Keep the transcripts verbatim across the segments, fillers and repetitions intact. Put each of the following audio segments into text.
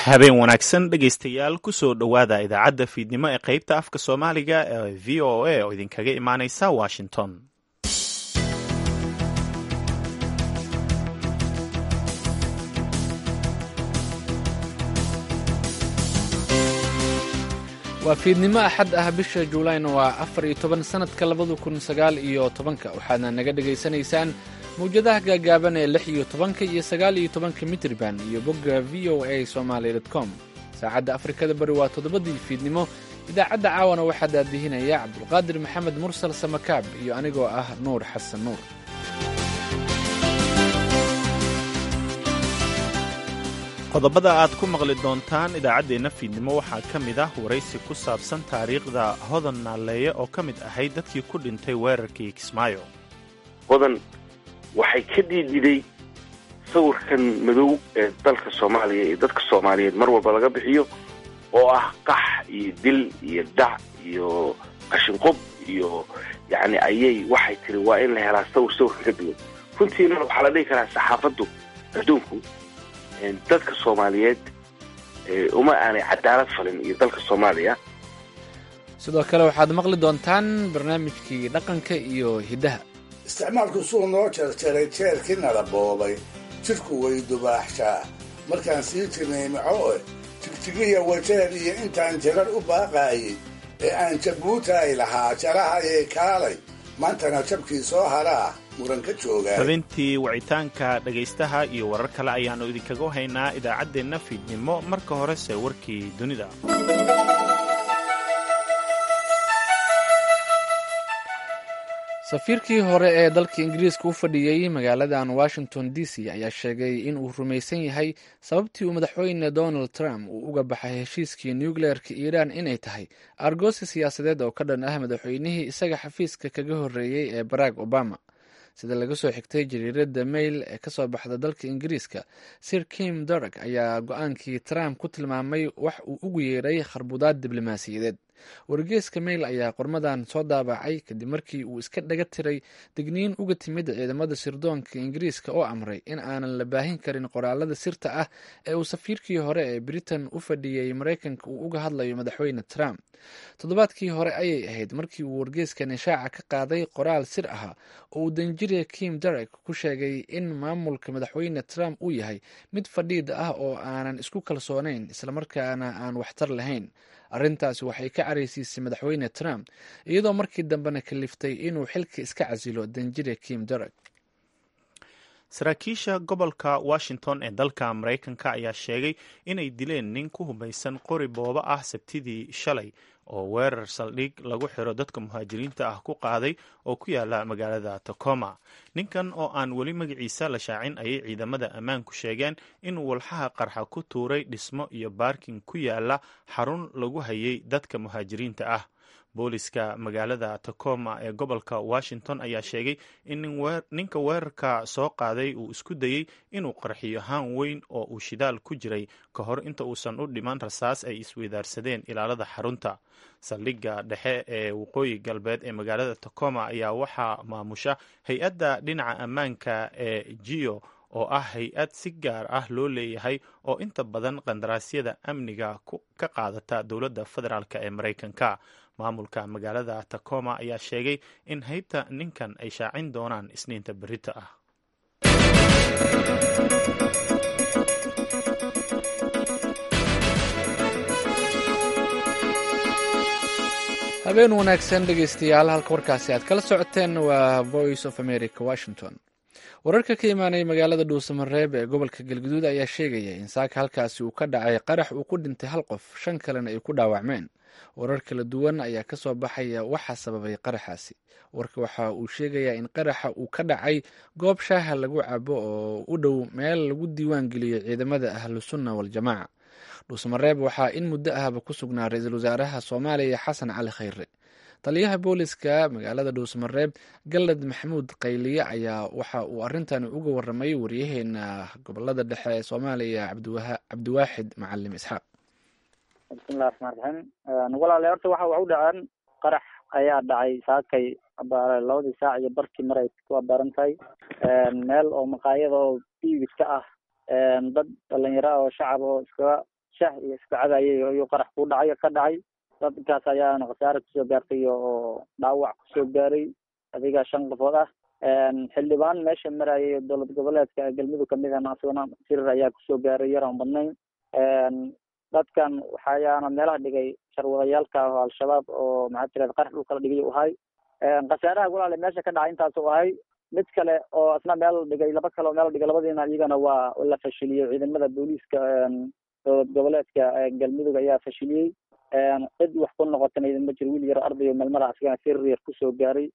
habeen wanaagsan dhegaystayaal kusoo dhowaada idaacadda fiidnimo ee qaybta afka soomaaliga ee v o a oo idinkaga imaaneysa washington. waa fiidnimo axad ah bisha juulayna waa afar iyo toban sanadka labada kun sagaal iyo tobanka waxaadna naga dhegaysanaysaan mawjadaha gaagaaban ee lix iyo tobanka iyo sagaal iyo tobanka mitriban iyo bogga v o a somaly dot com. saacadda afrikada bari waa toddobadii fiidnimo. idaacadda caawana waxaa daadihinaya cabdulqaadir maxamed mursal samakaab iyo anigoo ah nuur xasan nuur. qodobada aad ku maqli doontaan idaacaddeenna fiidnimo waxaa ka mid ah waraysi ku saabsan taariikhda hodan naaleeye oo ka mid ahayd dadkii ku dhintay weerarkii kismaayo. hodan waxay ka diididay sawirkan madow ee dalka soomaaliya iyo dadka soomaaliyeed mar walba laga bixiyo oo ah qax iyo dil iyo dac iyo qashinqob iyo yacni ayay waxay tiri waa in la helaa sawir sawirka ka duwan. runtiina waxaa la dhihi karaa saxaafaddu adduunku dadka soomaaliyeed uma aanay cadaalad falin iyo dalka soomaaliya. sidoo kale waxaad maqli doontaan barnaamijkii dhaqanka iyo hiddaha. isticmaalku suu noo jarjaray jeerkii nala boobay jidhku way dubaaxshaa markaan sii jirnay macoe jigjigiya wajeer iyo intaan jarar u baaqaayay ee aan jabuutaay lahaa jarahayee kaalay maantana jabkii soo haraa muran ka joogaa. xubintii wicitaanka dhegaystaha iyo warar kale ayaannu idinkaga haynaa idaacaddeenna fiidnimo. marka horese warkii dunida. safiirkii hore ee dalka ingiriiska u fadhiyey magaaladan washington d c ayaa sheegay in uu rumaysan yahay sababtii uu madaxweyne donald trump uu uga baxay heshiiskii nucleerka iiraan inay tahay argoosi siyaasadeed oo ka dhan ah madaxweynihii isaga xafiiska kaga horreeyey ee barack obama. sida laga soo xigtay jariiradda mail ee kasoo baxda dalka ingiriiska, sir kim darag ayaa go-aankii trump ku tilmaamay wax uu ugu yeeray kharbudaad diblomaasiyadeed. wargeeska mail ayaa qormadan soo daabacay kadib markii uu iska dhaga tiray digniin uga timid ciidamada sirdoonka ingiriiska oo amray in aanan la baahin karin qoraalada sirta ah ee uu safiirkii hore ee britain u fadhiyey maraykanka uu uga hadlayo madaxweyne trump. toddobaadkii hore ayay ahayd markii uu wargeeskan ishaaca ka qaaday qoraal sir ah oo uu danjire kim darag ku sheegay in maamulka madaxweyne trump uu yahay mid fadhiid ah oo aanan isku kalsoonayn islamarkaana aan waxtar lahayn. arrintaasi waxay ka caraysiisay madaxweyne trump iyadoo markii dambena kaliftay inuu xilka iska casilo danjire kim darag. saraakiisha gobolka washington ee dalka maraykanka ayaa sheegay inay dileen nin ku hubaysan qori booba ah sabtidii shalay oo weerar saldhig lagu xiro dadka muhaajiriinta ah ku qaaday oo ku yaala magaalada tacoma. ninkan oo aan weli magaciisa la shaacin ayay ciidamada ammaanku sheegeen inuu walxaha qarxa ku tuuray dhismo iyo baarkin ku yaala xarun lagu hayay dadka muhaajiriinta ah. booliska magaalada tacoma ee gobolka washington ayaa sheegay in ninka weerarka soo qaaday uu isku dayey inuu qarxiyo haan weyn oo uu shidaal ku jiray ka hor inta uusan u dhiman rasaas ay isweydaarsadeen ilaalada xarunta. saldhigga dhexe ee waqooyi galbeed ee magaalada tacoma ayaa waxaa maamusha hay-adda dhinaca ammaanka ee geo oo ah hay-ad si gaar ah loo leeyahay oo inta badan qandaraasyada amniga ka qaadata dowladda federaalk ee maraykanka. maamulka magaalada tacoma ayaa sheegay in haybta ninkan ay shaacin doonaan isniinta berita ah. habeen wanaagsan dhegaystayaal, halka warkaasi aad kala socoteen waa voice of america washington. wararka ka imaanaya magaalada dhuusamareeb ee gobolka galguduud ayaa sheegaya in saaka halkaasi uu ka dhacay qarax uu ku dhintay hal qof, shan kalena ay ku dhaawacmeen. warar kala duwan ayaa ka soo baxaya waxa sababay qaraxaasi. warka waxa uu sheegayaa in qaraxa uu ka dhacay goob shaaha lagu cabo oo u dhow meel lagu diiwaan geliyo ciidamada ahlu sunna waljamaaca. dhuusamareeb waxaa in muddo ahba ku sugnaa ra-iisul wasaaraha soomaaliya xasan cali khayre. taliyaha booliska magaalada dhuusamareeb galad maxamuud qayliye ayaa waxa uu arrintan uga waramay waryaheena gobolada dhexe ee soomaaliya cabdiwaaxid macalim isxaaq. bismillahi raxmaan raxiim. walaale horta waxa wax u dhaceen qarax ayaa dhacay saakay labadii saac iyo barkii maray ku abaaran tahay meel oo maqaayada oo iibis ka ah dad dhalinyaro oo shacab oo iskaga shah iyo isku cabayay ayuu qarax ku dhacay ka dhacay dadkaas ayaana khasaare kusoo gaartay oo dhaawac kusoo gaaray adiga shan qofood ah xildhibaan meesha marayay dowlad goboleedka galmudug kamid ah asagana sirir ayaa kusoo gaaray yar aan badnayn dadkan waxayaana meelaha dhigay sharwadayaalka oo al-shabaab oo maxaa tirada qarax dhulka la dhigay u ahay khasaaraha walaale meesha ka dhacay intaas u ahay mid kale oo isna meel dhigay laba kale oo meel dhigay labadiina iyagana waa la fashiliyey ciidamada booliiska dowlad goboleedka galmudug ayaa fashiliyey cid wax ku noqotana idin ma jiro wiil yar arday oo meelmara asigana sirir yar kusoo gaaray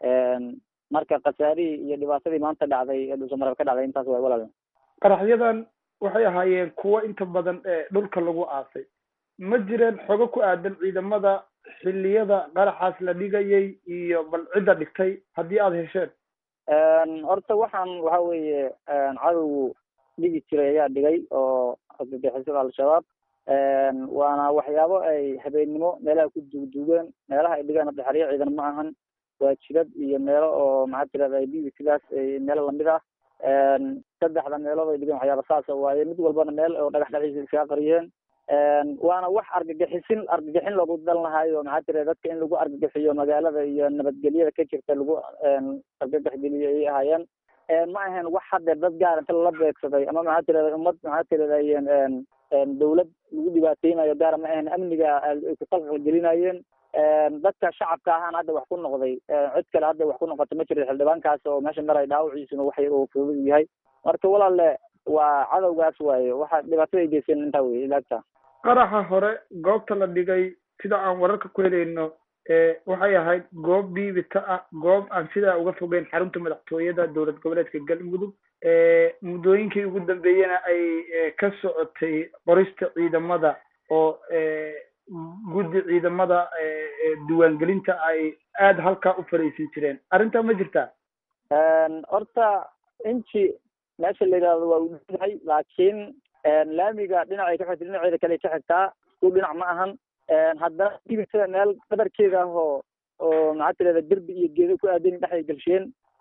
marka khasaarihii iyo dhibaatadii maanta dhacday ee dhuusamareeb ka dhacday intaas waa walaal qaraxyadan waxay ahaayeen kuwo inta badan ee dhulka lagu aasay ma jireen xogo ku aadan ciidamada xilliyada qaraxaas la dhigayay iyo bal cidda dhigtay haddii aada hesheen horta waxaan waxa weeye cadowgu dhigi jiray ayaa dhigay oo argagixisada al-shabaab waana waxyaabo ay habeennimo meelaha ku duugduugeen meelaha ay dhigeen hadda xeryo ciidan ma ahan waa jidad iyo meelo oo maxaa tirada b b sidaas meelo lamid ah saddexda meelood ay dhigeen waxyaaba saasa waaye mid walbana meel oo dhagax dhagaxiisa iskaga qariyeen waana wax argagixisin argagixin loogu dan lahaayo maxaa tirada dadka in lagu argagixiyo magaalada iyo nabadgelyada ka jirta lagu argagax geliyo ayay ahaayeen ma ahayn wax hadda dad gaar inta lala beegsaday ama maxaa tirada ummad maxaa tirada dawlad lagu dhibaateynayo gaara ma ahayn amniga ay ku qalqal gelinayeen dadka shacabka ahaan hadda wax ku noqday cid kale hadda wax ku noqota ma jiro xildhibaankaas oo meesha maray dhaawaciisuna waxay uu fudud yahay marka walaale waa cadowgaas waaye waxa dhibaatada ay geysteen intaa wey ilaagta qaraxa hore goobta la dhigay sida aan wararka ku helayno waxay ahayd goob biibita ah goob aan sidaa uga fogeyn xarunta madaxtooyada dowlad goboleedka galmudug muddooyinkii ugu dambeeyena ay ka socotay qorista ciidamada oo guddi ciidamada diiwaangelinta ay aada halkaa u fariisin jireen arrintaa ma jirtaa horta inji meesha la yidhahdo waa u yahay laakiin laamiga dhinacay ka xigta dhinaceeda kale ka xigtaa isku dhinac ma ahan haddana dibitada meel qadarkeeda ah oo oo maxaa tirada derbi iyo geedo ku aadan dhexay gelsheen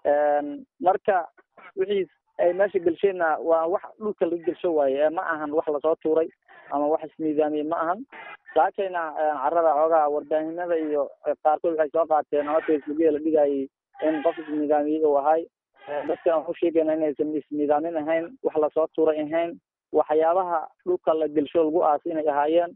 marka wixii ay meesha gelsheenna waa wax dhulka laga gelsho waaye ma ahan wax lasoo tuuray ama wax ismiisaamiyey ma ahan laakayna carada xoogaa warbaahinada iyo qaarkood waxay soo qaateen ama facebookyada la dhigayay in qof ismiisaamiyey uu ahay dadkan waxu sheegayna inaysan ismiidaamin ahayn wax lasoo tuuray ahayn waxyaabaha dhulka la gelsho lagu aas inay ahaayeen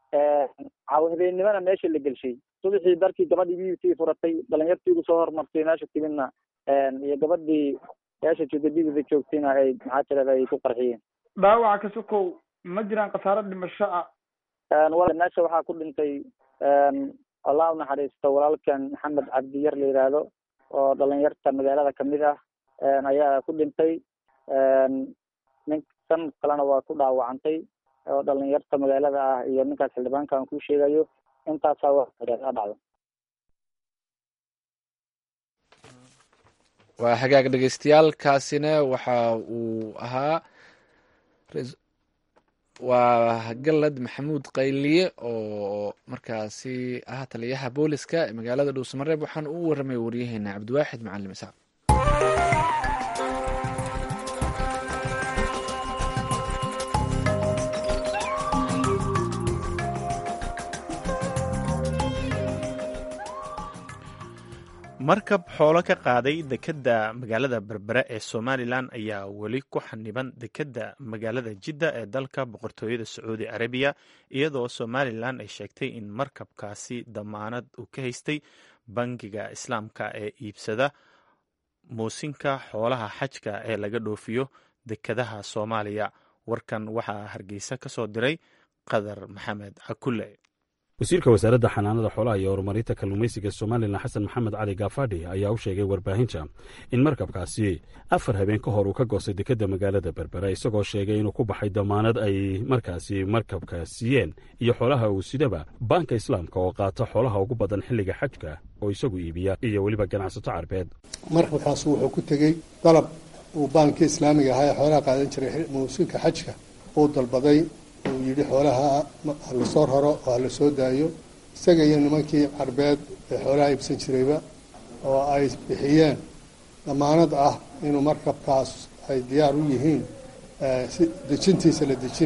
habeennimana meesha la gelshay subaxii darkii gabadhii b b c furatay dhalinyartii ugu soo hormartay meesha timidna iyo gabadhii meesha joogta b b c joogtayna ay maxaa tirada ay ku qarxiyeen dhaawaca ka sokow ma jiraan khasaaro dhimasho ah meesha waxaa ku dhintay allah u naxariisto walaalkan maxamed cabdiyar la yidhaahdo oo dhalinyarta magaalada kamid ah ayaa ku dhintay nin san kalena waa ku dhaawacantay oo dhalinyarta magaalada ah iyo ninkaas xildhibaanka aan kuu sheegayo intaasaa waa dhacdo waa hagaag dhegeystayaaalkaasina waxa uu ahaa waa galad maxamuud qayliye oo markaasi ah taliyaha booliska ee magaalada dhuusamareeb waxaan u waramay waryaheena cabdiwaaxid macalin isaaq markab xoolo ka qaaday dekedda magaalada berbere ee somalilan ayaa weli ku xaniban dekedda magaalada jidda ee dalka boqortooyada sacuudi carabiya iyadoo somalilan ay sheegtay in markabkaasi damaanad uu ka haystay bangiga islaamka ee iibsada muusinka xoolaha xajka ee laga dhoofiyo dekedaha soomaaliya warkan waxaa hargeysa ka soo diray qadar maxamed cakulle wasiirka wasaaradda xanaanada xoolaha iyo horumarinta kalluumaysiga somalilan xasan maxamed cali gaafadhi ayaa u sheegay warbaahinta in markabkaasi afar habeen ka hor uu ka goostay dekedda magaalada berbera isagoo sheegay inuu ku baxay damaanad ay markaasi markabka siiyeen iyo xoolaha uu sidaba baanka islaamka oo qaata xoolaha ugu badan xilliga xajka oo isagu iibiya iyo weliba ganacsato carbeed markabkaasi wuxuu ku tegey dalab uu baankii islaamiga ahaa ee xoolaha qaadan jiray muusinka xajka uu dalbaday uu yidhi xoolaha ha la soo raro oo ha la soo daayo isaga iyo nimankii carbeed ee xoolaha iibsan jirayba oo ay bixiyeen damaanad ah inuu markabkaas ay diyaar u yihiin si dejintiisa la dejinayo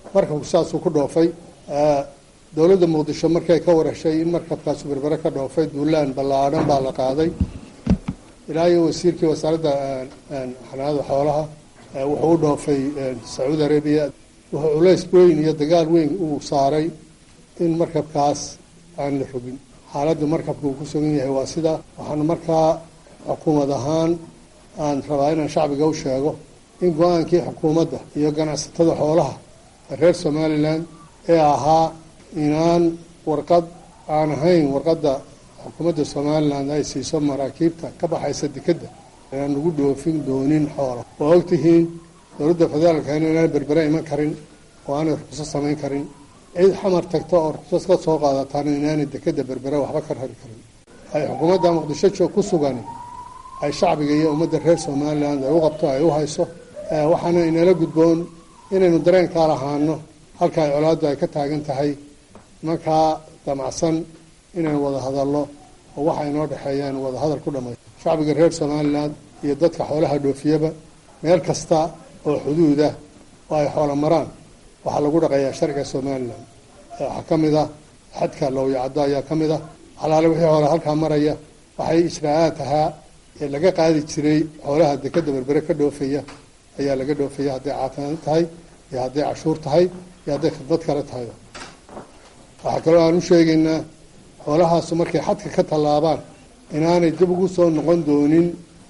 markabku saasuu ku dhoofay dowladda muqdisho markay ka warashay in markabkaasu berbere ka dhoofay duulaan ballaadhan baa la qaaday ilaa iyo wasiirkii wasaaradda xanaanada xoolaha wuxuu u dhoofay sacuudi arabiya wuxuu culays weyn iyo dagaal weyn uu saaray in markabkaas aan la rogin xaaladda markabka uu ku sugan yahay waa sida waxaana markaa xukuumad ahaan aan rabaa inaan shacbiga u sheego in go-aankii xukuumadda iyo ganacsatada xoolaha reer somalilan ee ahaa inaan warqad aan ahayn warqadda xukuumadda somalilan ay siiso maraakiibta ka baxaysa dekedda inaan lagu dhoofin doonin xoola waa ogtihiin dowladda federaalka inaan berbere iman karin oo aanay ruqso samayn karin cid xamar tagta oo ruqsas ka soo qaadataana inaanay dekedda berbere waxba ka rari karin ay xukuumadda muqdisho joog ku sugan ay shacbiga iyo ummadda reer somalilan ay u qabto ay u hayso waxaana inala gudboon inaynu dareenkaa lahaano halka ay colaaddu ay ka taagan tahay markaa damacsan inaynu wada hadalno oo waxa inoo dhexeeya aynu wada hadal ku dhamay shacbiga reer somalilan iyo dadka xoolaha dhoofiyaba meel kasta oo xuduud ah oo ay xoola maraan waxaa lagu dhaqayaa sharciga somalilan waxaa ka mid ah xadka lowyacaddo ayaa ka mid ah xalaale wixii hore halkaa maraya waxay ijraa-aad ahaa ee laga qaadi jiray xoolaha dekedda berbere ka dhoofaya ayaa laga dhoofaya hadday caafimaad tahay iyo hadday cashuur tahay iyo hadday khidmad kale tahay waxaa kaloo aan u sheegaynaa xoolahaasu markay xadka ka tallaabaan inaanay dib ugu soo noqon doonin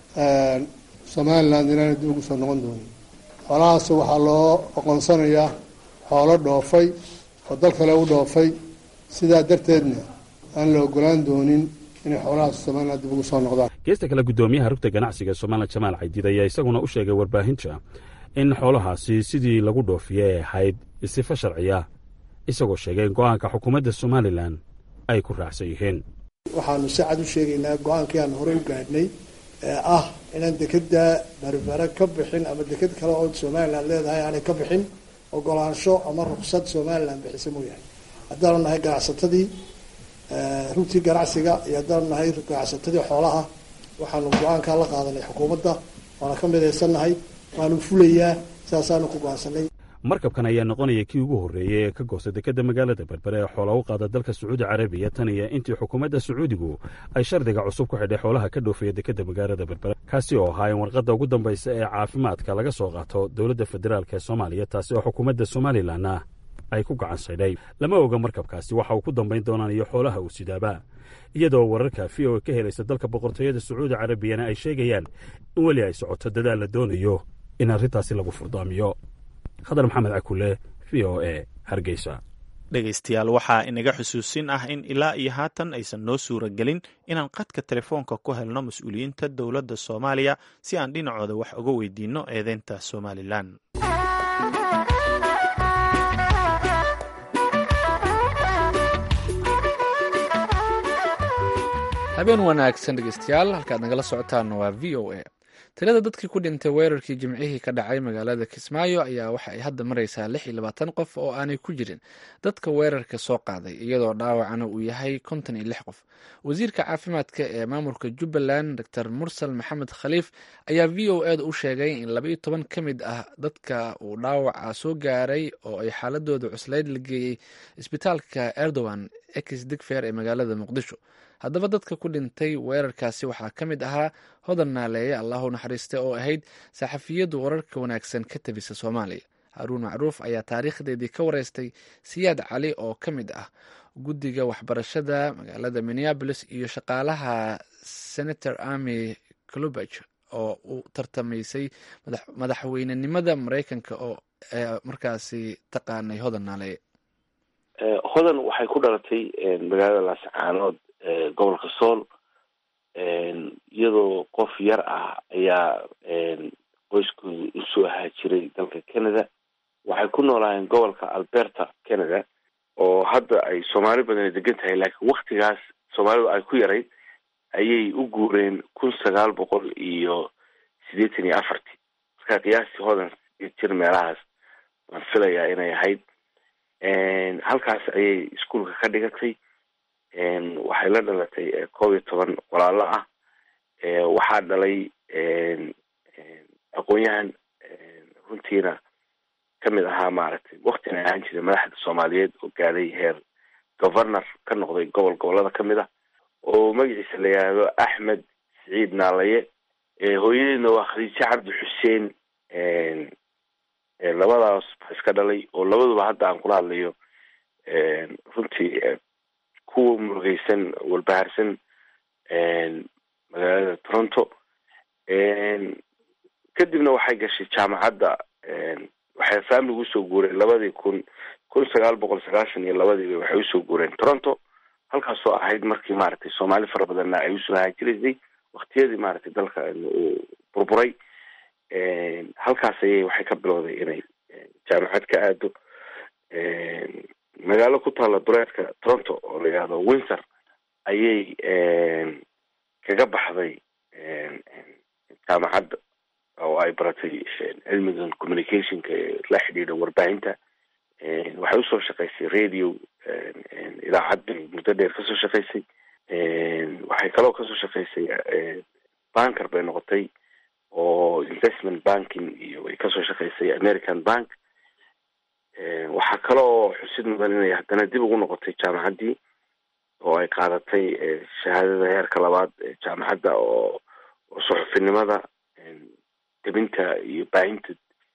somalilan inaanay dib ugu soo noqon doonin xoolahaasu waxaa loo aqoonsanayaa xoolo dhoofay oo dal kale u dhoofay sidaa darteedna aan la ogolaan doonin inay xoolahaas somalilan dib ugu soo noqdaan geesta kale guddoomiyaha rugta ganacsiga somalilan jamaal caydiid ayaa isaguna u sheegay warbaahinta in xoolahaasi sidii lagu dhoofiyey ay ahayd isifa sharciya isagoo sheegay in go-aanka xukuumadda somalilan ay ku raacsan yihiin waxaanu si cad u sheegaynaa go-aankii aan horey u gaadhnay ee ah inaan dekedda berbere ka bixin ama deked kale oo somalilan leedahay aanay ka bixin ogolaansho ama ruqsad somalilan bixisa mooyahay haddaanu nahay ganacsatadii rugtii ganacsiga iyo haddaanu nahay ganacsatadii xoolaha waxaanu go-aankaa la qaadanay xukuumadda waana ka midaysannahay waanu fulayaa sidaasaanu ku go-aansanay markabkan ayaa noqonaya kii ugu horreeyey ee ka goosta dekedda magaalada berbere ee xoola u qaada dalka sacuudi carabiya tan iyo intii xukuumadda sacuudigu ay shardiga cusub ku xidhay xoolaha ka dhoofaya dekedda magaalada berbere kaasi oo ahaa in warqadda ugu dambaysa ee caafimaadka laga soo qaato dowladda federaalk ee soomaaliya taasi oo xukuumadda somalilanna ay ku gacan saydhay lama oga markabkaasi waxa uu ku dambayn doonaan iyo xoolaha uu sidaaba iyadoo wararka v o ka helaysa dalka boqortooyada sacuudi carabiyana ay sheegayaan in weli ay socoto dadaal la doonayo in arrintaasi lagu furdaamiyo khadar maxamed cakule v o e hargeysa dhegaystayaal waxaa inaga xusuusin ah in ilaa iyo haatan aysan noo suura gelin inaan qadka telefoonka ku helno mas-uuliyiinta dowladda soomaaliya si aan dhinacooda wax uga weydiinno eedeynta somalilan habeen wanaagsan dhegeystayaal halkaad nagala socotaana waa v o a tirada dadkii ku dhintay weerarkii jimcihii ka dhacay magaalada kismaayo ayaa waxa ay hadda maraysaa lix iyo labaatan qof oo aanay ku jirin dadka weerarka soo qaaday iyadoo dhaawacana uu yahay konton iyo lix qof wasiirka caafimaadka ee maamulka jubbaland doctor mursal maxamed khaliif ayaa v o eda u sheegay in laba iyo toban ka mid ah dadka uu dhaawaca soo gaaray oo ay xaaladooda cuslayd la geeyey isbitaalka erdogan ex digfer ee magaalada muqdisho haddaba dadka ku dhintay weerarkaasi waxaa ka mid ahaa hodan naaleeye allahu naxariiste oo ahayd saxafiyaddu wararka wanaagsan ka tabisa soomaaliya haruun macruuf ayaa taariikhdeedii ka wareystay siyaad cali oo ka mid ah guddiga waxbarashada magaalada minneabolis iyo shaqaalaha senator army clubage oo u tartamaysay madaxweynenimada maraykanka oo markaasi taqaanay hodan naaleeye hodan waxay ku dhalatay magaalada laascaanood gobolka sool iyadoo qof yar ah ayaa qoyskooda usoo haajiray dalka canada waxay ku noolaayeen gobolka alberta canada oo hadda ay soomaali badani degan tahay laakiin waktigaas soomaalidu ay ku yarayd ayay u guureen kun sagaal boqol iyo siddeetan iyo afartii markaa qiyaastii hodan jir meelahaas baan filayaa inay ahayd halkaas ayay iskuolka ka dhigatay waxay la dhalatay koob iyo toban walaalo ah waxaa dhalay aqoon-yahan runtiina kamid ahaa maaragtay waktina ahaan jiray madaxda soomaaliyeed oo gaaday heer governor ka noqday gobol gobolada kamid ah oo magaciisa la yidhaahdo axmed siciid naalaye hooyadeedna waa khadiijo cabdi xuseen labadaas iska dhalay oo labaduba hadda aan kula hadlayo runtii kuwa murugeysan walbahaarsan magaalada Toronto kadibna waxay gashay jaamacadda waxay family usoo guureen labadii kun kun sagaal boqol sagaashan iyo labadii waxay usoo guureen Toronto halkaasoo ahayd markii maaragtay Soomaali fara badanna ay usoo haajiraysay waqtiyadii maaragtay dalka uu burburay halkaas ayay waxay ka bilowday inay jaamacad ka aado magaalo ku taala duleedka Toronto oo la yiraahdo Windsor ayay kaga baxday jaamacadda oo ay baratay cilmiga communicationka la xidhiidha warbaahinta waxay usoo shaqaysay radio idaacad muddo dheer kasoo shaqaysay waxay kaloo kasoo shaqaysay banker bay noqotay oo investment banking iyo way kasoo shaqaysay American Bank waxaa kaloo xusid mudan inay haddana dib ugu noqotay jaamacaddii oo ay qaadatay shahaadada heerka labaad ee jaamacadda oo suxufinimada debinta iyo baahinta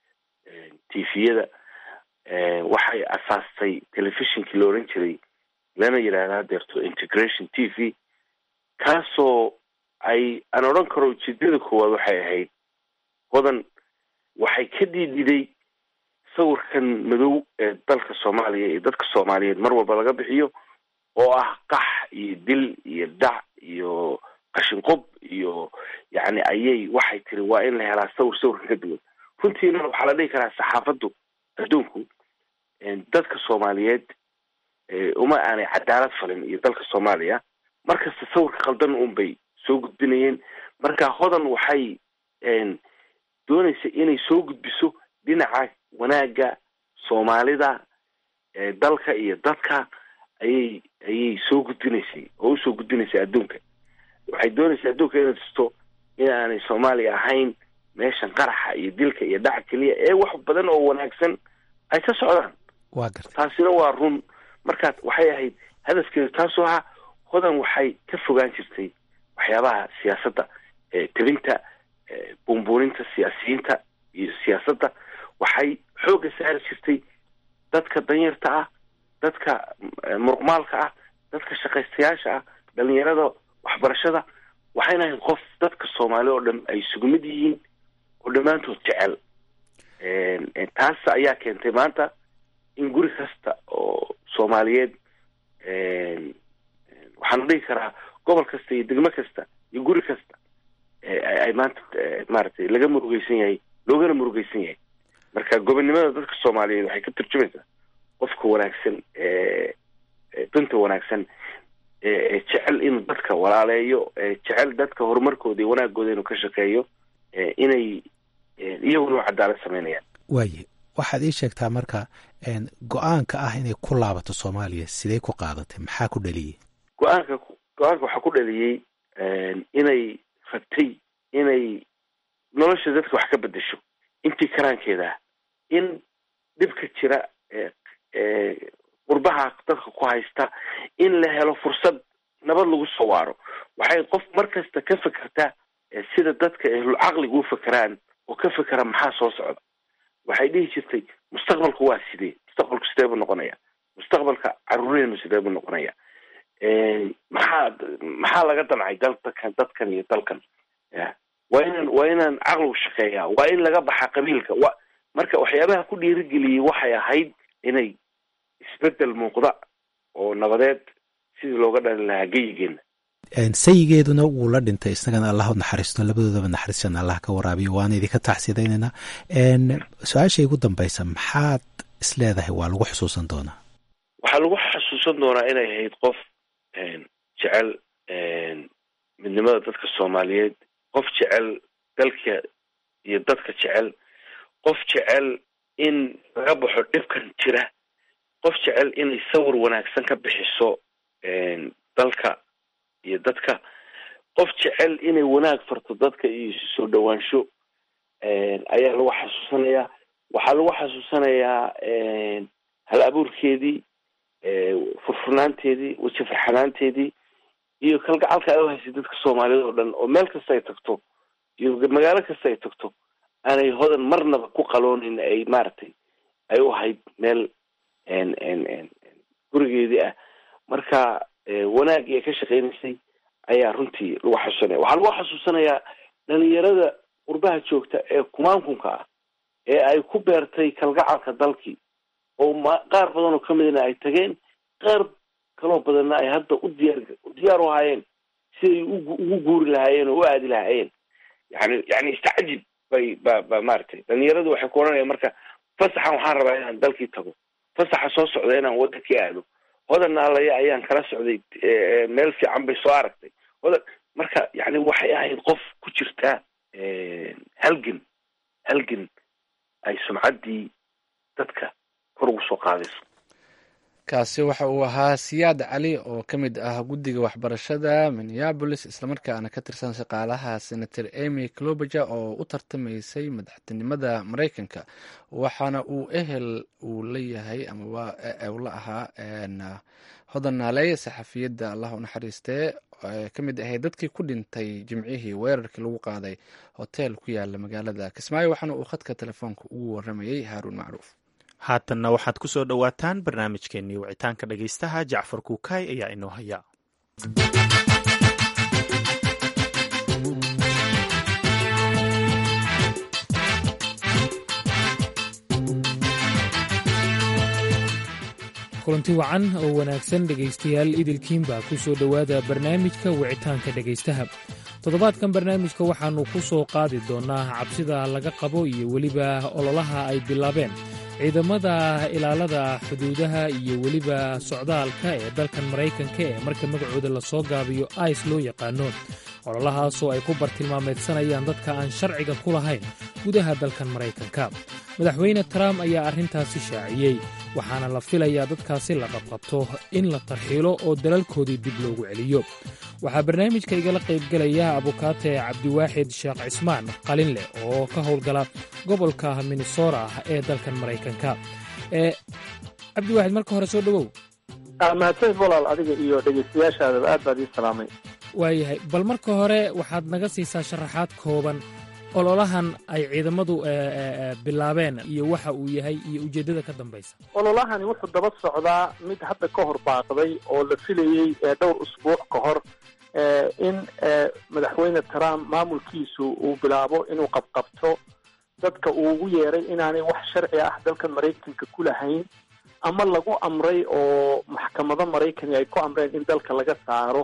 tviyada waxay asaastay telefishinkii la oran jiray lana yidhaahdaa deerto integration t v kaasoo ay aan odhan karo ujeedada koowaad waxay ahayd hodan waxay ka diididay sawirkan madow ee dalka Soomaaliya iyo dadka Soomaaliyeed mar walba laga bixiyo oo ah qax iyo dil iyo dhac iyo qashin qob iyo yani ayay waxay tiri waa in la helaa sawir sawirkan ka duwan runtiina waxaa la dhihi karaa saxaafaddu adduunku dadka Soomaaliyeed uma aanay cadaalad falin iyo dalka Soomaaliya markasta sawirka qaldan un bay soo gudbinayeen marka hodan waxay doonaysa inay soo gudbiso dhinaca wanaaga Soomaalida dalka iyo dadka ayay ayay soo gudbinaysay oo soo gudbinaysay adduunka waxay doonaysaa adduunka inay tusto in aanay Soomaaliya ahayn meeshan qaraxa iyo dilka iyo dhaca kaliya ee wax badan oo wanaagsan ay ka socdaan waa gartay taasina waa run marka waxay ahayd hadafkeedu taasoo ah hodan waxay ka fogaan jirtay waxyaabaha siyaasadda ee tabinta bumbuuninta siyaasiyiinta iyo siyaasadda waxay xooga saari jirtay dadka danyarta ah dadka muruqmaalka ah dadka shaqaystayaasha ah dhalinyarada waxbarashada waxayna ahayd qof dadka Soomaali oo dhan ay isugu mid yihiin oo dhammaantood jecel taas ayaa keentay maanta in guri kasta oo Soomaaliyeed waxaan dhihi karaa gobol kasta iyo degmo kasta iyo guri kasta ay maanta maaragtay laga murugeysan yahay loogana murugeysan yahay marka gobonnimada dadka Soomaaliyeed waxay ka turjumaysaa qofka wanaagsan ee dunta wanaagsan ee jecel inuu dadka walaaleeyo jecel dadka horumarkooda iyo wanaagooda inuu ka shaqeeyo inay iyaguna cadaalad sameynayaan waaye waxaad ii sheegtaa marka go-aanka ah inay ku laabato Soomaaliya sidee ku qaadatay maxaa ku dhaliyay go-aanka go-aanka waxaa ku dhaliyay inay fatay inay nolosha dadka wax ka bedesho intii karaankeeda in dhibka jira qurbaha dadka ku haysta in la helo fursad nabad lagu soo waaro waxay qof markasta ka fikirtaa sida dadka ehlul caqligu u fikiraan oo ka fikira maxaa soo socda waxay dhihi jirtay mustaqbalku waa sidee mustaqbalku sidee buu noqonaya mustaqbalka caruureenu sidee buu noqonaya maxaa maxaa laga dancay dalkan dadkan iyo dalkan waa inaan waa inaan caqligu shaqeeyaa waa in laga baxa qabiilka wa marka waxyaabaha ku dhiirigeliyey waxay ahayd inay isbedel muuqda oo nabadeed sidii looga dhalin lahaa geyigeena sayigeeduna wuu la dhintay isagana allah u naxariisto labadoodaba naxariistan allah ka waraabiyo waana idinka taxsiidaynaynaa su-aasha ugu dambaysa maxaad is leedahay waa lagu xusuusan doonaa waxaa lagu xusuusan doonaa inay ahayd qof jecel midnimada dadka Soomaaliyeed qof jecel dalka iyo dadka jecel qof jecel in laga baxo dhibkan jira qof jecel inay sawir wanaagsan ka bixiso dalka iyo dadka qof jecel inay wanaag farto dadka iyo soo dhawaansho ayaa lagu xasuusanayaa waxaa lagu xasuusanayaa hal abuurkeedii, furfurnaanteedii, weji farxanaanteedii iyo kalgacalka ay u haysay dadka soomaaliyeed oo dhan, oo meel kasta ay tagto iyo magaalo kasta ay tagto aanay hodan marnaba ku qaloonin, ay maaragtay ay u ahayd meel gurigeedii ah. marka wanaagii ay ka shaqaynaysay ayaa runtii lagu xasuusanaya. waxaa lagu xasuusanayaa dhalinyarada qurbaha joogta ee kumaankunka ah ee ay ku beertay kalgacalka dalkii, oo ma qaar badan oo kamidna ay tageen, qaar kaloo badanna ay hadda u diyaar u diyaar u haayeen siday ugu guuri lahaayeen oo u aadi lahaayeen. yani yani istacjib bay ba ba maaragtay dhalinyaradu waxay ku odhanayaan marka fasaxan waxaan rabaa inaan dalkii tago, fasaxa soo socda inaan wadankii aado, hodan alaya ayaan kala socday, meel fiican bay soo aragtay hodan. marka yani waxay ahayd qof ku jirta halgan halgan ay sumcaddii dadka kor ugu soo qaadayso. kaasi waxa uu ahaa siyaad cali oo ka mid ah guddiga waxbarashada minneapolis, islamarkaana ka tirsan shaqaalaha senator amy klobuchar oo u tartamaysay madaxtinimada maraykanka. waxaana uu ehel uu leeyahay ama uu la ahaa hodan naaleeye, saxafiyadda allah u naxariistee, ka mid ahayd dadkii ku dhintay jimcihii weerarkii lagu qaaday hotel ku yaala magaalada kismaayo. waxaana uu khadka telefoonka ugu waramayey haaruun macruuf. haatanna waxaad ku soo dhowaataan barnaamijkeennii wicitaanka dhegaystaha. jacfar kuukaay ayaa inoo haya. kulanti wacan oo wanaagsan dhegaystayaal idilkiinbaa ku soo dhowaada barnaamijka wicitaanka dhegaystaha. toddobaadkan barnaamijka waxaannu ku soo qaadi doonnaa cabsida laga qabo iyo weliba ololaha ay bilaabeen ciidamada ilaalada xuduudaha iyo weliba socdaalka ee dalkan maraykanka ee marka magacooda la soo gaabiyo ice loo yaqaano, ololahaasoo ay ku bartilmaameedsanayaan dadka aan sharciga ku lahayn gudaha dalkan maraykanka. madaxweyne trump ayaa arrintaasi shaaciyey, waxaana la filayaa dadkaasi la qabqabto in la tarxiilo oo dalalkoodii dib loogu celiyo. waxaa barnaamijka igala qaybgelaya abukaate cabdiwaaxid sheekh cismaan qalinleh oo ka howlgala gobolka minnesota ee dalkan maraykanka. cabdiwaaxid, marka hore soo dhowow. mahadsanid walaal, adiga iyo dhegaystayaashaadaba aad baad ii salaamay. waayahay, bal marka hore waxaad naga siisaa sharaxaad kooban ololahan ay ciidamadu bilaabeen iyo waxa uu yahay iyo ujeeddada ka dambaysa. ololahani wuxuu daba socdaa mid hadda ka hor baaqday oo la filayey dhowr usbuuc ka hor in madaxweyne trump maamulkiisu uu bilaabo inuu qabqabto dadka uu ugu yeeray inaanay wax sharci ah dalkan maraykanka ku lahayn, ama lagu amray oo maxkamado maraykani ay ku amreen in dalka laga saaro.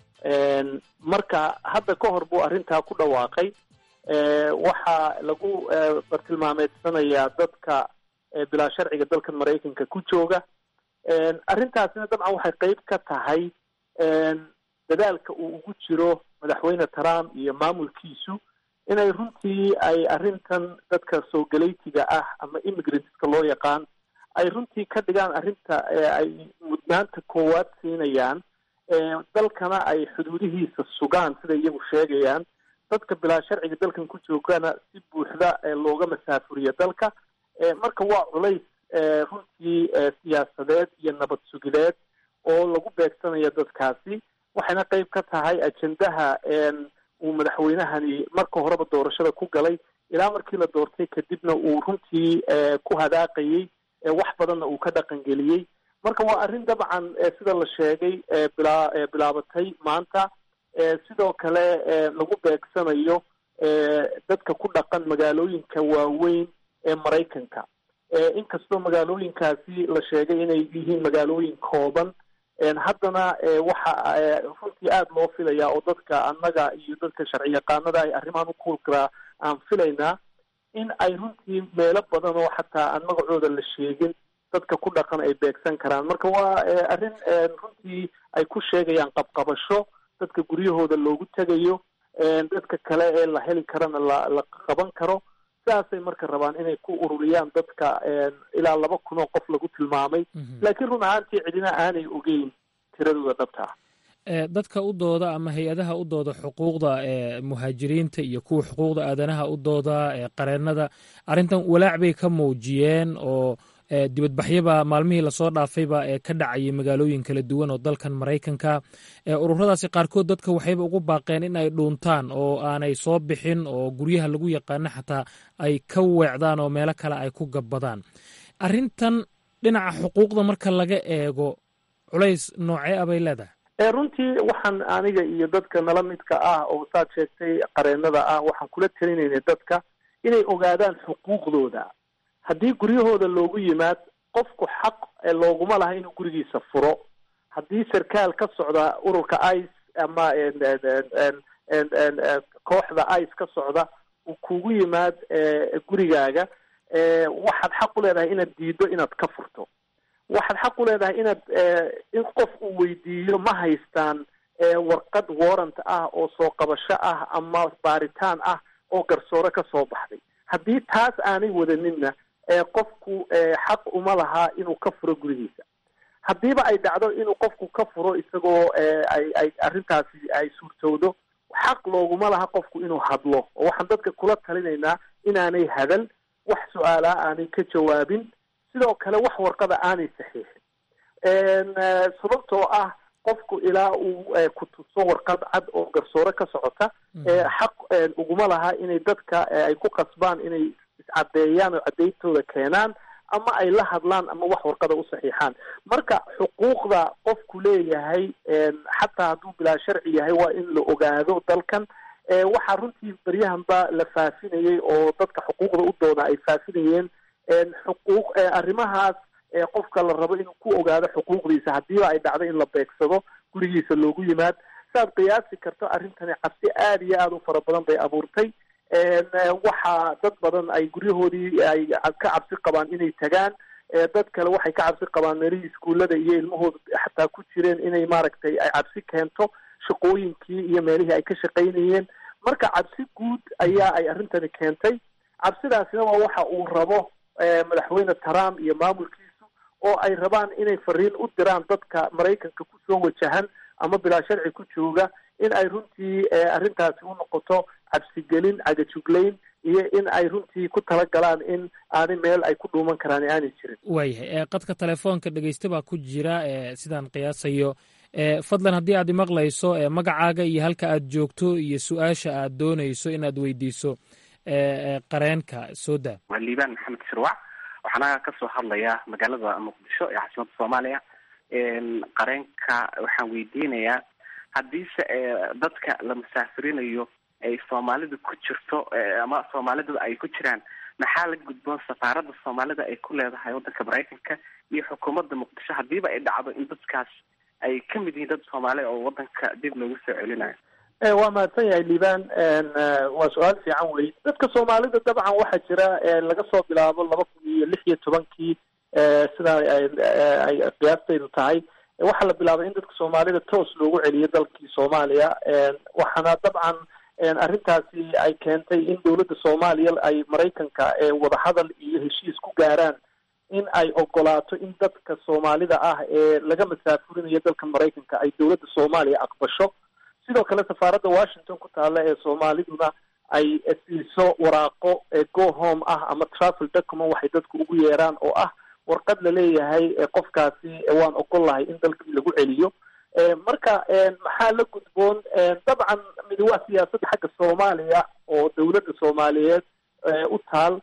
marka hadda ka hor buu arrintaa ku dhawaaqay. waxaa lagu bartilmaameedsanayaa dadka bilaa sharciga dalkan maraykanka ku jooga. arrintaasina dabcan waxay qayb ka tahay dadaalka uu ugu jiro madaxweyne trump iyo maamulkiisu inay runtii ay arrintan dadka soo galaytiga ah ama immigrantska loo yaqaan ay runtii ka dhigaan arrinta ay mudnaanta koowaad siinayaan, dalkana ay xuduudihiisa sugaan sida iyagu sheegayaan. dadka bilaa sharciga dalkan ku joogana si buuxda looga masaafuriya dalka. marka waa culays runtii siyaasadeed iyo nabad sugideed oo lagu beegsanayo dadkaasi, waxayna qayb ka tahay ajendaha uu madaxweynahani marka horeba doorashada ku galay, ilaa markii la doortay kadibna uu runtii ku hadaaqayey, wax badanna uu ka dhaqangeliyey. marka waa arrin dabcan sida la sheegay bilaa bilaabatay maanta, sidoo kale lagu beegsanayo dadka ku dhaqan magaalooyinka waaweyn ee maraykanka. inkastoo magaalooyinkaasi la sheegay inay yihiin magaalooyin kooban, haddana waxa runtii aada loo filayaa oo dadka annaga iyo dadka sharci yaqaanada ay arrimahan u kuulkaraa aan filaynaa in ay runtii meelo badan oo xataa aan magacooda la sheegin dadka ku dhaqan ay beegsan karaan. marka waa arrin runtii ay ku sheegayaan qabqabasho, dadka guryahooda loogu tegayo, dadka kale ee la heli karana la la qaban karo. sidaasay marka rabaan inay ku ururiyaan dadka ilaa laba kun oo qof lagu tilmaamay, laakiin run ahaantii cidina aanay ogeyn tiradooda dhabta ah. dadka u dooda ama hay-adaha u dooda xuquuqda muhaajiriinta iyo kuwa xuquuqda aadanaha u dooda qareennada arrintan walaac bay ka muujiyeen oo dibadbaxyaba maalmihii lasoo dhaafayba ee ka dhacayay magaalooyin kala duwan oo dalkan maraykanka ururadaasi qaarkood dadka waxayba ugu baaqeen in ay dhuuntaan oo aanay soo bixin oo guryaha lagu yaqaano xataa ay ka weecdaan oo meelo kale ay ku gabbadaan arrintan dhinaca xuquuqda marka laga eego culays noocee ah bay leedahay runtii waxaan aniga iyo dadka nala midka ah oo saad sheegtay qareennada ah waxaan kula talinaynay dadka inay ogaadaan xuquuqdooda haddii guryahooda loogu yimaad qofku xaq looguma laha inuu gurigiisa furo haddii sarkaal ka socda ururka ice ama kooxda ice ka socda uu kugu yimaad gurigaaga waxaad xaq u leedahay inaad diido inaad ka furto waxaad xaq u leedahay inaad in qof uu weydiiyo ma haystaan warqad warrant ah oo soo qabasho ah ama baaritaan ah oo garsoore ka soo baxday haddii taas aanay wadaninna qofku xaq uma laha inuu ka furo gurigiisa haddiiba ay dhacdo inuu qofku ka furo isagoo ay ay arrintaasi ay suurtowdo xaq looguma laha qofku inuu hadlo oo waxaan dadka kula talinaynaa inaanay hadal wax su-aalaha aanay ka jawaabin sidoo kale wax warqada aanay saxiixin sababtoo ah qofku ilaa uu ku tuso warqad cad oo garsoore ka socota xaq uguma laha inay dadka ay ku qasbaan inay iscadeeyaan oo cadeyntooda keenaan ama ay la hadlaan ama wax warqada u saxiixaan marka xuquuqda qofku leeyahay xataa hadduu bilaa sharci yahay waa in la ogaado dalkan waxaa runtii baryahanba la faafinayay oo dadka xuquuqda u dooda ay faafinayeen xuquuq arrimahaas qofka la rabo inuu ku ogaado xuquuqdiisa haddiiba ay dhacdo in la beegsado gurigiisa loogu yimaad saaad qiyaasi karto arrintani cabsi aada iyo aada u fara badan bay abuurtay waxaa dad badan ay guryahoodii ay ka cabsi qabaan inay tagaan dad kale waxay ka cabsi qabaan meelihii iskuullada iyo ilmahooda xataa ku jireen inay maaragtay ay cabsi keento shaqooyinkii iyo meelihii ay ka shaqaynayeen marka cabsi guud ayaa ay arrintani keentay cabsidaasina waa waxa uu rabo madaxweyne trump iyo maamulkiisu oo ay rabaan inay fariin u diraan dadka maraykanka kusoo wajahan ama bilaa sharci ku jooga in ay runtii arrintaasi u noqoto cabsigelin cagajuglayn iyo in ay runtii ku talagalaan in aanay meel ay ku dhuuman karaan aanay jirin waayahay qadka telefoonka dhegeysta baa ku jira sidaan qiyaasayo fadlan haddii aad imaqlayso magacaaga iyo halka aad joogto iyo su-aasha aad doonayso inaad weydiiso qareenka soo daa waa liibaan maxamed shirwac waxaana kasoo hadlayaa magaalada muqdisho ee caasimadda soomaaliya qareenka waxaan weydiinayaa haddiise dadka la musaafirinayo ay soomaalida ku jirto ama soomaalida ay ku jiraan maxaa la gudboon safaaradda soomaalida ay ku leedahay waddanka maraykanka iyo xukuumadda muqdisho haddiiba ay dhacdo in dadkaas ay ka mid yihiin dad soomaali oo waddanka dib loogu soo celinayo waa mahadsan yahay liibaan waa su-aal fiican wey dadka soomaalida dabcan waxaa jira laga soo bilaabo laba kun iyo lix iyo tobankii sidaa ay qiyaastaydu tahay waxaa la bilaabay in dadka soomaalida toos loogu celiyo dalkii soomaaliya waxaana dabcan arrintaasi ay keentay in dowladda soomaaliya ay maraykanka wadahadal iyo heshiis ku gaaraan in ay ogolaato in dadka soomaalida ah ee laga masaafurinayo dalka maraykanka ay dowladda soomaaliya aqbasho sidoo kale safaaradda washington ku taalla ee soomaaliduna ay siiso waraaqo go home ah ama travel document waxay dadku ugu yeeraan oo ah warqad la leeyahay qofkaasi waan ogol lahay in dalkii lagu celiyo marka maxaa la gudboon dabcan mid waa siyaasadda xagga soomaaliya oo dowladda soomaaliyeed u taal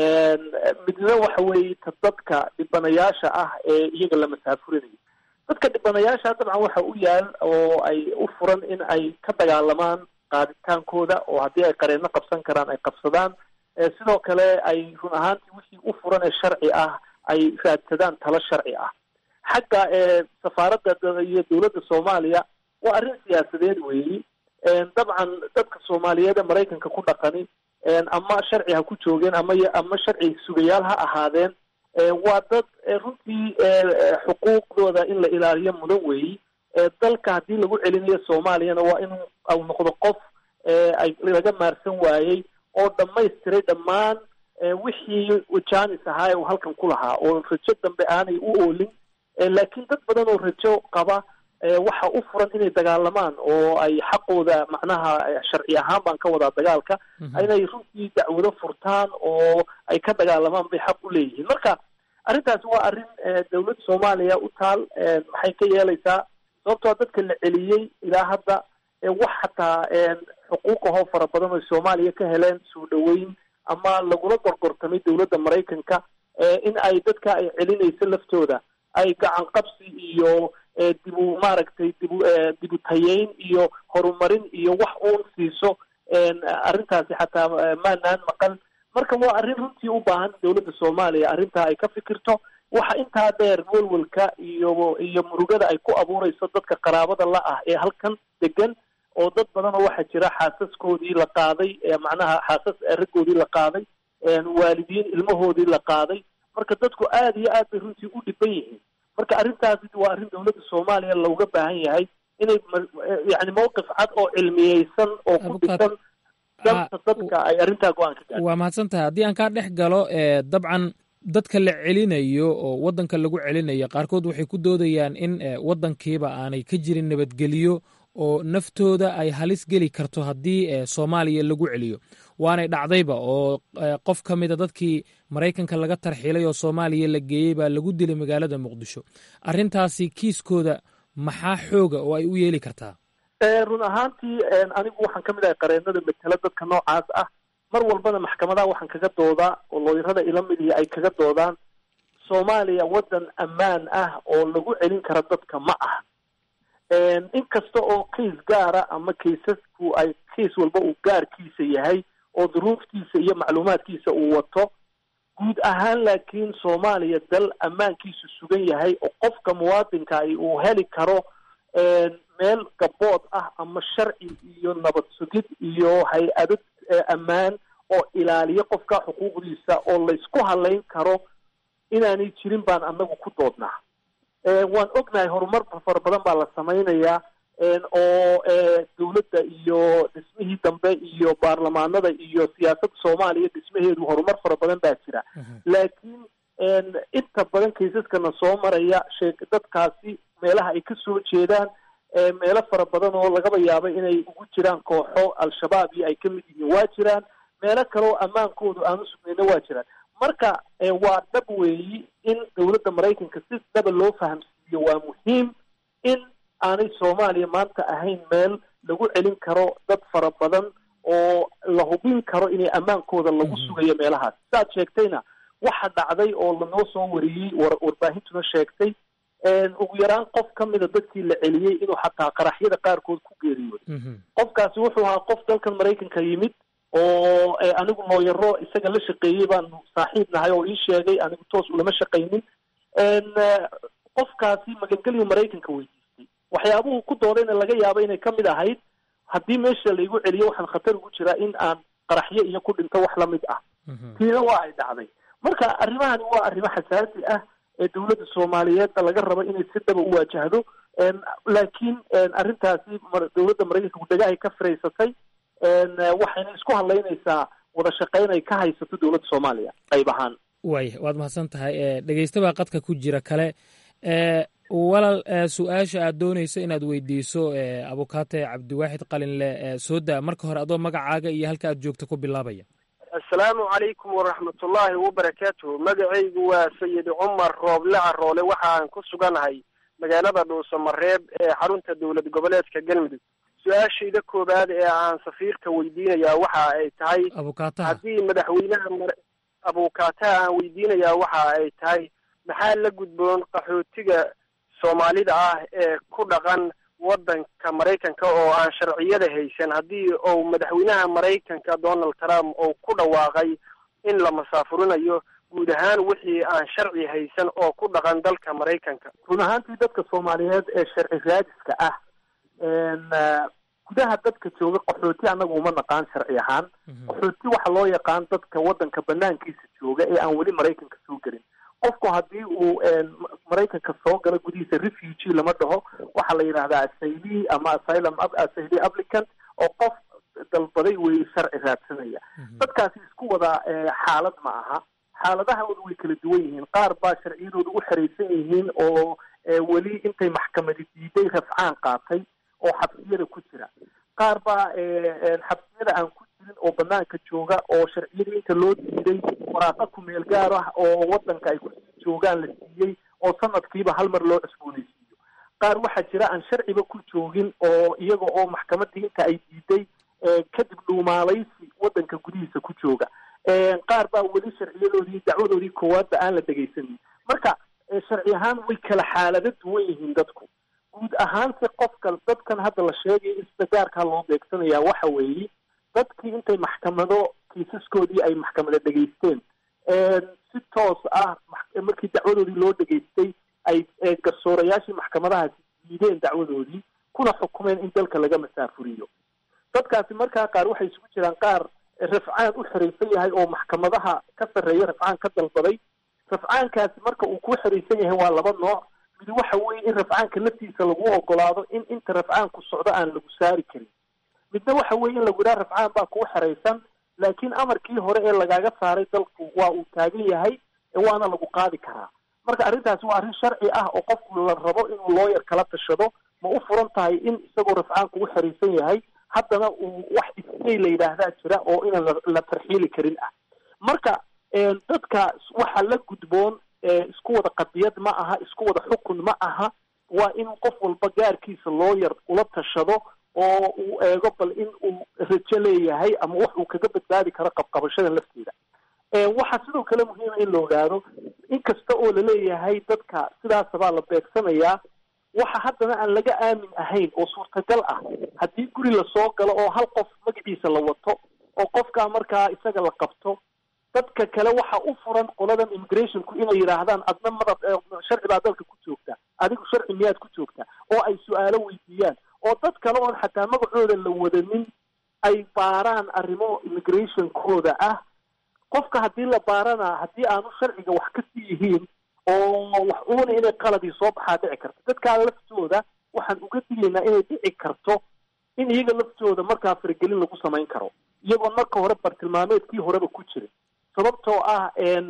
midna waxa weeye ta dadka dhibanayaasha ah ee iyaga la masaafurinayo dadka dhibanayaasha dabcan waxa u yaal oo ay u furan in ay ka dagaalamaan qaaditaankooda oo haddii ay qareenno qabsan karaan ay qabsadaan sidoo kale ay run ahaantii wixii u furan ee sharci ah ay raadsadaan talo sharci ah xagga safaaradda iyo dowladda soomaaliya waa arrin siyaasadeed weeyi dabcan dadka soomaaliyeed ee maraykanka ku dhaqani ama sharci ha ku joogeen ama ama sharci sugayaal ha ahaadeen waa dad runtii xuquuqdooda in la ilaaliyo mudan weeyi dalka haddii lagu celinayo soomaaliyana waa in uu noqdo qof ay laga maarsan waayey oo dhamaystiray dhammaan wixii jaanis ahaa uu halkan ku lahaa oo rajo dambe aanay u oolin laakiin dad badan oo rajo qaba waxa u furan inay dagaalamaan oo ay xaqooda macnaha sharci ahaan baan ka wadaa dagaalka inay runtii dacwado furtaan oo ay ka dagaalamaan bay xaq u leeyihiin. marka arrintaasi waa arrin dawladda soomaaliya u taal. maxay ka yeelaysaa sababtoo dadka la celiyey ilaa hadda wax xataa xuquuqahoo fara badan oo soomaaliya ka heleen soo dhaweyn ama lagula gorgortamay dawladda maraykanka in ay dadka ay celinayso laftooda ay gacan qabsi iyo dibu maaragtay dibu dibu tayeyn iyo horumarin iyo wax uun siiso arrintaasi xataa maanaan maqal. marka waa arrin runtii u baahan dawladda soomaaliya arrintaa ay ka fikirto. waxa intaa dheer welwelka iyo iyo murugada ay ku abuureyso dadka qaraabada la ah ee halkan degan oo dad badan oo waxaa jira xaasaskoodii la qaaday macnaha xaasas raggoodii la qaaday waalidiin ilmahoodii la qaaday. marka dadku aada iyo aad bay runtii u dhiban yihiin. marka arrintaasi waa arrin dawladda soomaaliya looga baahan yahay inay yani mawqif cad oo cilmiyeysan oo ku dhisan danta dadka ay arrintaa go-aan ka gaadhaan. waa mahadsan tahay. haddii aan kaa dhex galo dabcan dadka la celinayo oo waddanka lagu celinayo qaarkood waxay ku doodayaan in waddankiiba aanay ka jirin nabadgelyo oo naftooda ay halis geli karto haddii soomaaliya lagu celiyo. waanay dhacdayba oo qof ka mida dadkii maraykanka laga tarxiilay oo soomaaliya la geeyey baa lagu dilay magaalada muqdisho. arrintaasi kiiskooda maxaa xooga oo ay u yeeli kartaa? run ahaantii anigu waxaan ka mid ahay qareenada matela dadka noocaas ah. mar walbana maxkamadaha waxaan kaga doodaa oo looyarada ila midii ay kaga doodaan soomaaliya waddan ammaan ah oo lagu celin kara dadka ma aha. inkasta oo kiis gaara ama kiisasku ay kiis walba uu gaarkiisa yahay oo duruuftiisa iyo macluumaadkiisa uu wato guud ahaan laakiin soomaaliya dal ammaankiisu sugan yahay oo qofka muwaadinka ay uu heli karo meel gabood ah ama sharci iyo nabad sugid iyo hay-ado ammaan oo ilaaliyo qofka xuquuqdiisa oo laysku halayn karo inaanay jirin baan anagu ku doodnaa. waan ognahay horumar fara badan baa la samaynayaa oo dawladda iyo dhismihii dambe iyo baarlamaanada iyo siyaasadda soomaaliya dhismaheedu horumar fara badan baa jira. laakiin inta badan kaysaskana soo maraya sheeg dadkaasi meelaha ay ka soo jeedaan meelo fara badan oo lagaba yaabo inay ugu jiraan kooxo al-shabaab iyo ay ka mid yihiin waa jiraan. meelo kale oo ammaankoodu aanu sugnayna waa jiraan. marka waa dhab weeyi in dawladda maraykanka si dhaba loo fahamsiiyo waa muhiim in aanay soomaaliya maanta ahayn meel lagu celin karo dad fara badan oo la hubin karo inay ammaankooda lagu sugayo meelahaas. saad sheegtayna waxa dhacday oo lanoo soo wariyey warbaahintuna sheegtay ugu yaraan qof ka mida dadkii la celiyey inuu xataa qaraxyada qaarkood ku geeriyooday. qofkaasi wuxuu ahaa qof dalkan maraykanka yimid oo anigu looyaro isaga la shaqeeyey baanu saaxiib nahay oo ii sheegay anigu toos ulama shaqaynin. qofkaasi magangelyo maraykanka weydiistay waxyaabuhu ku doodayna laga yaabo inay ka mid ahayd haddii meesha laigu celiyo waxaan khatar ugu jiraa in aan qaraxyo iyo ku dhinto wax lamid ah. tiina waa ay dhacday. marka arrimahani waa arrimo xasaasi ah ee dawladda soomaaliyeedda laga rabo inay si dhaba u waajahdo. laakiin arrintaasi dawladda maraykanka guddagahay ka firaysatay waxayna isku hadlaynaysaa wada shaqayn ay ka haysato dawladda soomaaliya qayb ahaan. waaya waad mahadsan tahay. dhegeysta baa qadka ku jira kale. walaal su-aasha aad doonayso inaad weydiiso abukaate cabdiwaaxid qalinle soo daa marka hore adoo magacaaga iyo halka aad joogto ku bilaabaya. assalaamu calaykum waraxmatullaahi wabarakaatuhu. magacaygu waa sayid cumar rooble caroole waxaan ku suganahay magaalada dhuusamareeb ee xarunta dowlad goboleedka galmudug. su-aashayda koobaad ee aan safiirka weydiinayaa waxa ay tahay haddii madaxweynaha abukaataha aan weydiinayaa waxa ay tahay maxaa la gudboon qaxootiga soomaalida ah ee ku dhaqan waddanka maraykanka oo aan sharciyada haysan haddii uu madaxweynaha maraykanka donald trump uu ku dhawaaqay in la masaafurinayo guud ahaan wixii aan sharci haysan oo ku dhaqan dalka maraykanka. run ahaantii dadka soomaaliyeed ee sharci raadiska ah gudaha dadka jooga qaxooti annagu uma naqaan sharci ahaan. qaxooti waxa loo yaqaan dadka waddanka banaankiisa jooga ee aan weli maraykanka soo gelin. qofku haddii uu maraykanka soo galo gudihiisa refugee lama dhaho, waxaa la yidhahdaa asayli ama asylum asayli applicant oo qof dalbaday way sharci raadsanaya. dadkaasi isku wada xaalad ma aha. xaaladahooda way kala duwan yihiin. qaar baa sharciyadooda u xeraysan yihiin oo weli intay maxkamadi diiday rafcaan qaatay oo xabsiyada ku jira. qaar baa xabsiyada aan ku jirin oo banaanka jooga oo sharciyadii inta loo diiday waraaqa kumeel gaar ah oo wadanka ay kusii joogaan la siiyey oo sanadkiiba hal mar loo cusboonaysiiyo. qaar waxaa jira aan sharciba ku joogin oo iyaga oo maxkamadii inta ay diiday kadib dhuumaalaysi wadanka gudihiisa ku jooga. qaar baa weli sharciyadoodii dacwadoodii koowaadba aan la dhegaysanin. marka sharci ahaan way kala xaalado duwan yihiin dadku. guud ahaanse qofka dadkan hadda la sheegay isbagaarkaa loo beegsanayaa waxa weeye dadkii intay maxkamado kiisaskoodii ay maxkamada dhegaysteen si toos ah markii dacwadoodii loo dhegaystay ay garsoorayaashii maxkamadahaasi diideen dacwadoodii kuna xukumeen in dalka laga masaafuriyo. dadkaasi markaa qaar waxay isugu jiraan qaar rafcaan u xiraysan yahay oo maxkamadaha ka sarreeya rafcaan ka dalbaday. rafcaankaasi marka uu ku xiraysan yahay waa laba nooc. mid waxa weeye in rafcaanka laftiisa lagu ogolaado in inta rafcaanku socdo aan lagu saari karin. midna waxa weeye in lagu yidhaha rafcaan baa kuu xiraysan laakiin amarkii hore ee lagaaga saaray dalku waa uu taagan yahay waana lagu qaadi karaa. marka arrintaasi waa arrin sharci ah oo qofku la rabo inuu looyar kala tashado. ma u furan tahay in isagoo rafcaanku u xiraysan yahay haddana uu wax istay la yidhaahdaa jira oo inaan la tarxiili karin ah. marka dadka waxa la gudboon isku wada qadiyad ma aha, isku wada xukun ma aha. waa in qof walba gaarkiisa looyar ula tashado oo uu eego bal in uu rajo leeyahay ama wax uu kaga badbaadi karo qabqabashada lafteeda. waxaa sidoo kale muhiima in la ogaado inkasta oo laleeyahay dadka sidaasabaa la beegsanayaa, waxa haddana aan laga aamin ahayn oo suurtagal ah haddii guri lasoo galo oo hal qof magaciisa la wato oo qofkaa markaa isaga la qabto, dadka kale waxa u furan qoladan immigrationku inay yidhaahdaan adna madad sharci baa dalka ku joogta, adigu sharci miyaad ku joogta, oo ay su-aalo weydiiyaan oo dad kale oon xataa magacooda la wadanin ay baaraan arrimo immigrationkooda ah. qofka haddii la baarana haddii aanu sharciga wax ka sii yihiin oo wax uuna inay qaladii soo baxaa dhici karto. dadkaa laftooda waxaan uga digaynaa inay dhici karto in iyaga laftooda markaa faragelin lagu samayn karo iyagoon marka hore bartilmaameedkii horeba ku jirin. sababtoo ah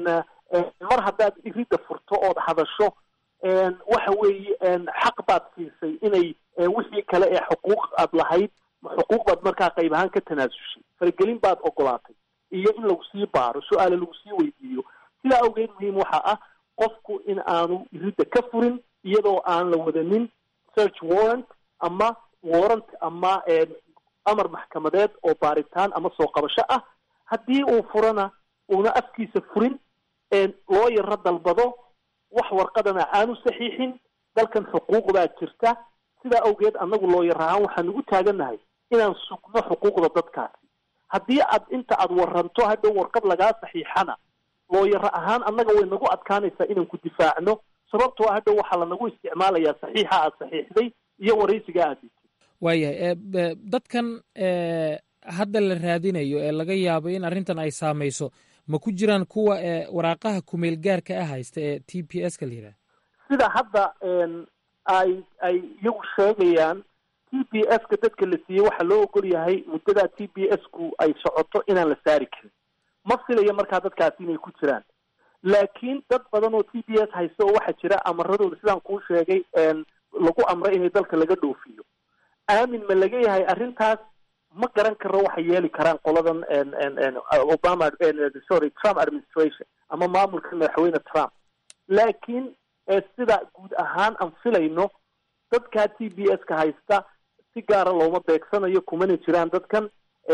mar haddaad iridda furto ood hadasho waxa weeye xaq baad siisay inay wixii kale ee xuquuq aad lahayd xuquuq baad markaa qayb ahaan ka tanaasushay. faragelin baad ogolaatay iyo in lagu sii baaro, su-aale lagu sii weydiiyo. sidaa awgeed muhiim waxa ah qofku in aanu iridda ka furin iyadoo aan la wadanin search warrant ama warrant ama amar maxkamadeed oo baaritaan ama soo qabasho ah. haddii uu furana uuna afkiisa furin loo yaro dalbado, wax warqadana aanu saxiixin. dalkan xuquuq baa jirta. sidaa awgeed annagu looyar ahaan waxaan ugu taagannahay inaan sugno xuquuqda dadkaasi. haddii aad inta aad waranto hadda warqad lagaa saxiixana looyaro ahaan annaga way nagu adkaanaysaa inaan ku difaacno, sababtoo hadda waxaa lanagu isticmaalayaa saxiixa aad saxiixday iyo waraysiga aad dhigtay. waayahay dadkan hadda la raadinayo ee laga yaabo in arrintan ay saamayso ma ku jiraan kuwa waraaqaha kumeel gaarka ah haysta ee t p s ka la yidhaha? sida hadda ay ay iyagu sheegayaan t p s ka dadka la siiyey waxaa loo ogol yahay muddadaa t p s ku ay socoto inaan la saari karin. ma filayo markaa dadkaasi inay ku jiraan, laakiin dad badan oo t p s haysta oo waxaa jira amaradooda sidaan kuu sheegay lagu amray inay dalka laga dhoofiyo. aamin ma laga yahay arrintaas? ma garan karo waxay yeeli karaan qoladan obama sorry trump administration ama maamulka madaxweyne trump. laakiin sida guud ahaan aan filayno dadkaa t b s ka haysta si gaara looma beegsanayo, kumana jiraan dadkan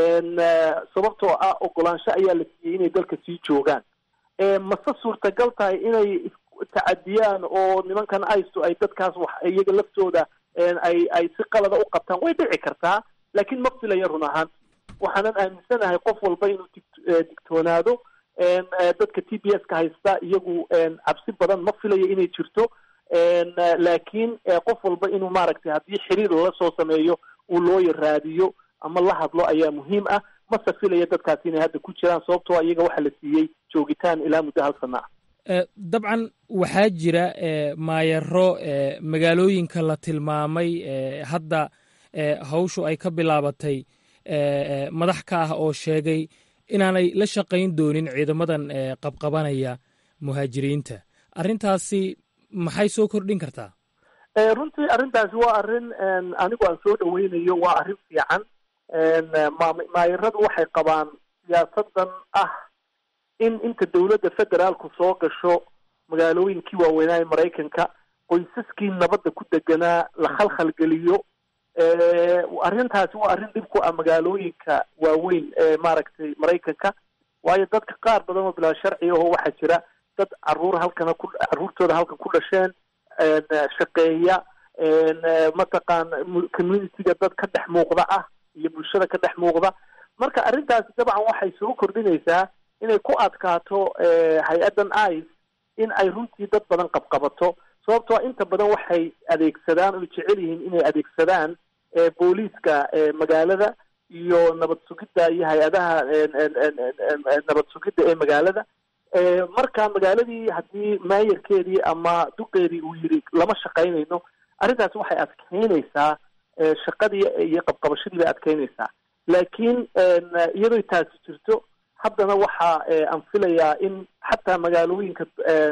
sababtoo ah ogolaansho ayaa la siiyey inay dalka sii joogaan. mase suurtagal tahay inay tacadiyaan oo nimankan isto ay dadkaas wax iyaga laftooda ay ay si qalada u qabtaan? way dhici kartaa, laakiin ma filaya run ahaan. waxaanan aaminsanahay qof walba inuu digtoonaado. dadka t b s ka haysta iyagu cabsi badan ma filayo inay jirto, laakiin qof walba inuu maaragtay haddii xiriir lala soo sameeyo uu looya raadiyo ama la hadlo ayaa muhiim ah. mase filaya dadkaasi inay hadda ku jiraan, sababtoo iyaga waxaa la siiyey joogitaan ilaa muddo hal sana ah. dabcan waxaa jira maayaro magaalooyinka la tilmaamay hadda hawshu ay ka bilaabatay madax ka ah oo sheegay inaanay la shaqayn doonin ciidamadan qabqabanaya muhaajiriinta. arrintaasi maxay soo kordhin kartaa? runtii arrintaasi waa arrin anigu aan soo dhaweynayo, waa arrin fiican. maayiradu waxay qabaan siyaasadan ah in inta dawladda federaalku soo gasho magaalooyinkii waaweynaa ee maraykanka qoysaskii nabadda ku deganaa la khalkhalgeliyo. arrintaasi waa arrin dhib ku ah magaalooyinka waaweyn ee maaragtay maraykanka, waayo dadka qaar badan oo bilaa sharci aho waxaa jira dad caruur halkana ku caruurtooda halkan ku dhasheen, shaqeeya, mataqaan communityga dad ka dhex muuqda ah iyo bulshada ka dhex muuqda. marka arrintaasi dabcan waxay soo kordhinaysaa inay ku adkaato hay-addan ice in ay runtii dad badan qabqabato, sababtoo inta badan waxay adeegsadaan oo jecel yihiin inay adeegsadaan booliiska magaalada iyo nabad sugidda iyo hay-adaha nabad sugidda ee magaalada. marka magaaladii haddii maayarkeedii ama duqeedii uu yidhi lama shaqaynayno, arrintaasi waxay adkeynaysaa shaqadii iyo qabqabashadii bay adkeynaysaa. laakiin iyadoo taasi jirto haddana waxa aan filayaa in xataa magaalooyinka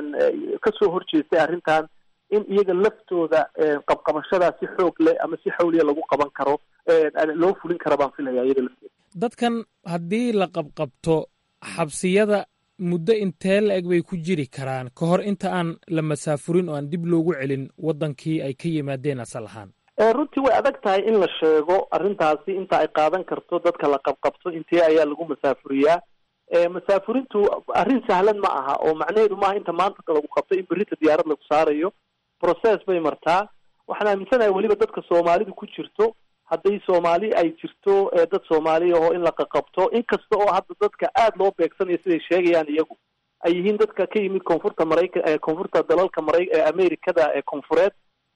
kasoo horjeestay arrintan in iyaga laftooda qabqabashadaa si xoog leh ama si xawliya lagu qaban karo, loo fulin kara baan filaya iyaga lafteeda. dadkan haddii la qabqabto xabsiyada muddo intee la eg bay ku jiri karaan ka hor inta aan la masaafurin oo aan dib loogu celin wadankii ay ka yimaadeen asal ahaan? runtii way adag tahay in la sheego arrintaasi inta ay qaadan karto dadka la qabqabto intee ayaa lagu masaafuriyaa. masaafurintu arrin sahlan ma aha, oo macnaheedu maaha inta maanta lagu qabto in berrita diyaarad lagu saarayo. process bay martaa. waxaan aaminsanahay weliba dadka soomaalidu ku jirto, hadday soomaali ay jirto dad soomaali ahoo in la qaqabto, inkasta oo hadda dadka aada loo beegsanayo siday sheegayaan iyagu ay yihiin dadka ka yimid koonfurta maraykan koonfurta dalalka mara amerikada ee koonfureed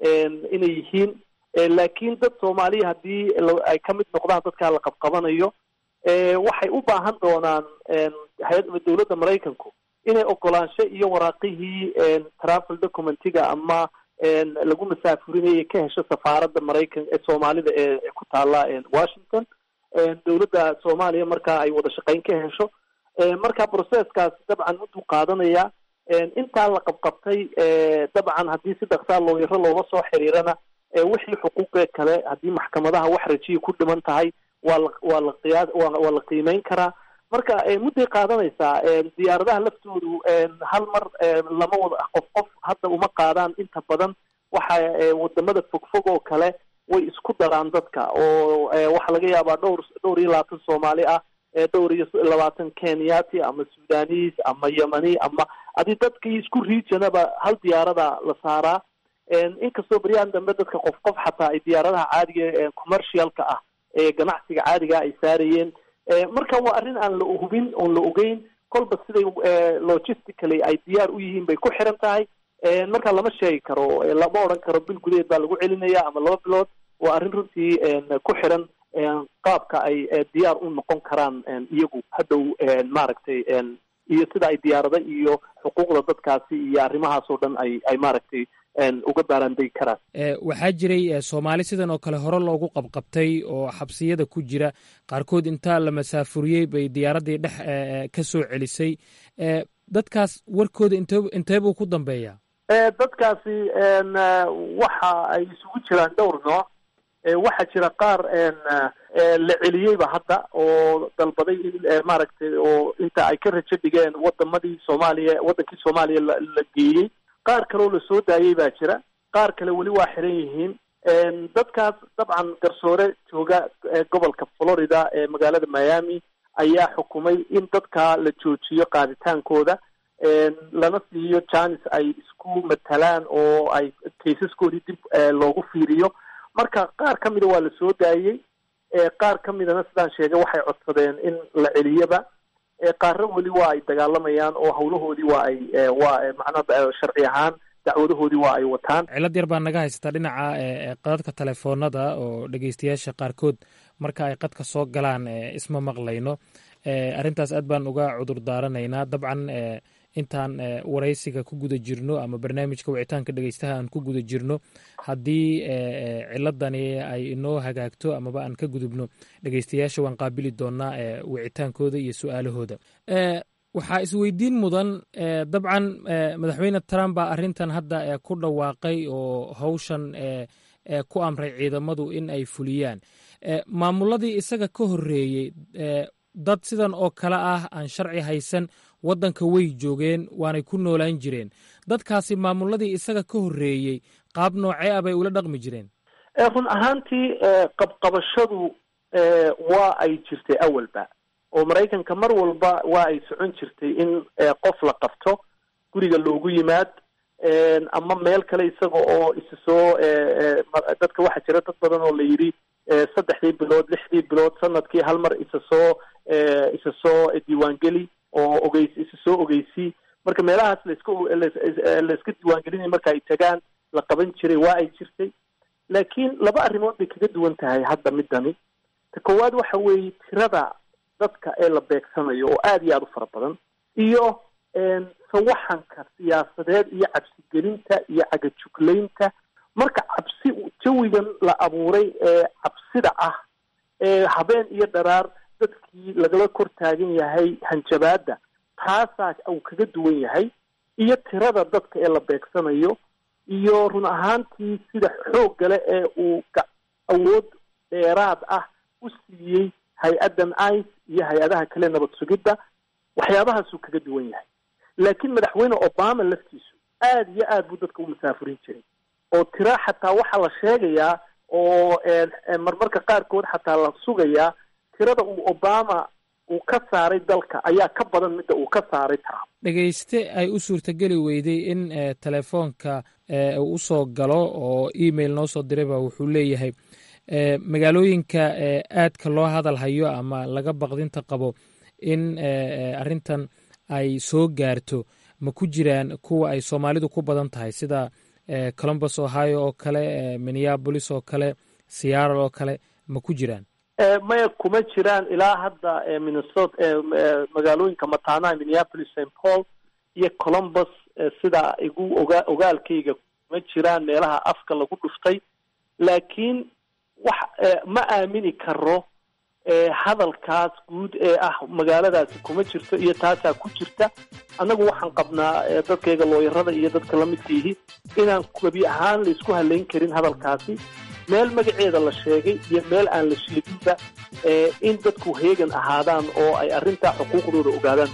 inay yihiin, laakiin dad soomaaliya haddii ay ka mid noqdaan dadkaa la qabqabanayo waxay u baahan doonaan hay-adda dawladda maraykanku inay ogolaansho iyo waraaqihii travel documentiga ama lagu masaafurinayay ka hesho safaaradda maraykan ee soomaalida ee ku taala washington. dawladda soomaaliya markaa ay wada shaqayn ka hesho, marka processkaas dabcan mudduu qaadanaya. intaa la qabqabtay dabcan haddii si dhaqsaa looyaro loola soo xiriirana wixii xuquuqee kale haddii maxkamadaha wax rajiya ku dhiman tahay waa la waa la qiyaa waa la qiimeyn karaa. marka mudday qaadanaysaa. diyaaradaha laftoodu hal mar lama wada qof qof hadda uma qaadaan. inta badan waxa wadamada fogfog oo kale way isku daraan dadka, oo waxaa laga yaabaa dhowr dhowr iyo labaatan soomaali ah, dhowr iyo labaatan kenyati ama sudanis ama yemani ama adi dadkii isku regionaba hal diyaarada la saaraa. inkastoo beryahan dambe dadka qof qof xataa ay diyaaradaha caadiga ee commercialka ah ee ganacsiga caadiga ay saarayeen. marka waa arrin aan la hubin oon la ogeyn, kolba siday logistically ay diyaar u yihiin bay ku xiran tahay. marka lama sheegi karo, lama odhan karo bil gudaheed baa lagu celinaya ama laba bilood. waa arrin runtii ku xiran qaabka ay diyaar u noqon karaan iyagu hadhow maaragtay iyo sida ay diyaarada iyo xuquuqda dadkaasi iyo arrimahaas oo dhan ay ay maaragtay uga baaraandegi karaan. waxaa jiray soomaali sidan oo kale hore loogu qabqabtay oo xabsiyada ku jira, qaarkood intaa la masaafuriyey bay diyaaraddii dhex ka soo celisay. dadkaas warkooda inte intee buu ku dambeeyaa? dadkaasi waxa ay isugu jiraan dhowr nooc. waxaa jira qaar la celiyeyba hadda oo dalbaday in maaragtay oo inta ay ka rajo dhigeen wadamadii soomaaliya wadankii soomaaliya la geeyey. qaar kaleoo lasoo daayey baa jira, qaar kale weli waa xiran yihiin. dadkaas dabcan garsoore jooga gobolka Florida ee magaalada Miami ayaa xukumay in dadka la joojiyo qaaditaankooda, lana siiyo chance ay isku matalaan oo ay kaysaskoodii dib loogu fiiriyo. marka qaar ka mida waa la soo daayey, qaar ka midana sidaan sheegay waxay codsadeen in la celiyaba. qaarna weli waa ay dagaalamayaan oo hawlahoodii waa ay waa macnaha sharci ahaan dacwadahoodii waa ay wataan. cilad yar baa naga haysataa dhinaca qadadka telefoonada oo dhegeystayaasha qaarkood marka ay qadka soo galaan isma maqlayno. arrintaas aad baan uga cudur daaranaynaa. dabcan intaan waraysiga ku guda jirno ama barnaamijka wicitaanka dhegeystaha aan ku guda jirno, haddii ciladani ay inoo hagaagto amaba aan ka gudubno, dhegeystayaasha waan qaabili doonaa wicitaankooda iyo su-aalahooda. waxaa isweydiin mudan dabcan madaxweyne trump baa arrintan hadda ku dhawaaqay oo hawshan ku amray ciidamadu in ay fuliyaan maamuladii isaga ka horreeyey dad sidan oo kale ah aan sharci haysan waddanka way joogeen waanay ku noolaan jireen dadkaasi maamuladii isaga ka horreeyey qaab noocee ah bay ula dhaqmi jireen run ahaantii qabqabashadu waa ay jirtay awalba oo maraykanka mar walba waa ay socon jirtay in qof la qabto guriga loogu yimaad ama meel kale isaga oo isa soo dadka waxaa jira dad badan oo la yidhi saddexdii bilood lixdii bilood sanadkii hal mar isa soo isa soo diiwaangeli oo ogeys isa soo ogeysii marka meelahaas laska layska diiwaangelinaya marka ay tagaan la qaban jiray waa ay jirtay laakiin laba arrimood bay kaga duwan tahay hadda midani ta koowaad waxa weeye tirada dadka ee la beegsanayo oo aada iyo aada u fara badan iyo sawaxanka siyaasadeed iyo cabsigelinta iyo cagajuglaynta marka cabsi jawigan la abuuray ee cabsida ah ee habeen iyo dharaar dadkii lagala kor taagan yahay hanjabaadda taasaa uu kaga duwan yahay iyo tirada dadka ee la beegsanayo iyo run ahaantii sida xooggale ee uu awood dheeraad ah u siiyey hay-addan ice iyo hay-adaha kale nabad sugidda waxyaabahaasuu kaga duwan yahay laakiin madaxweyne obama laftiisu aada iyo aad buu dadka u masaafurin jiray oo tira xataa waxaa la sheegayaa oo marmarka qaarkood xataa la sugayaa tirada uu obama uu ka saaray dalka ayaa ka badan midda uu ka saaray trump dhegayste ay u suurtageli weyday in telefoonka uu usoo galo oo email noo soo dirayba wuxuu leeyahay magaalooyinka aadka loo hadal hayo ama laga baqdinta qabo in arrintan ay soo gaarto ma ku jiraan kuwa ay soomaalidu ku badan tahay sida columbus ohio oo kale minneapolis oo kale seattle oo kale ma ku jiraan maya kuma jiraan ilaa hadda minnesota magaalooyinka matana minneapolis saint paul iyo columbus sida igu oga ogaalkayga kuma jiraan meelaha afka lagu dhuftay laakiin wax ma aamini karo hadalkaas guud ee ah magaaladaasi kuma jirto iyo taasaa ku jirta annagu waxaan qabnaa dadkayga looyarada iyo dadka la midka yihi inaan gebi ahaan laisku halayn karin hadalkaasi meel magaceeda la sheegay iyo meel aan la sheeginba in dadku heegan ahaadaan oo ay arrintaa xuquuqdooda ogaadaan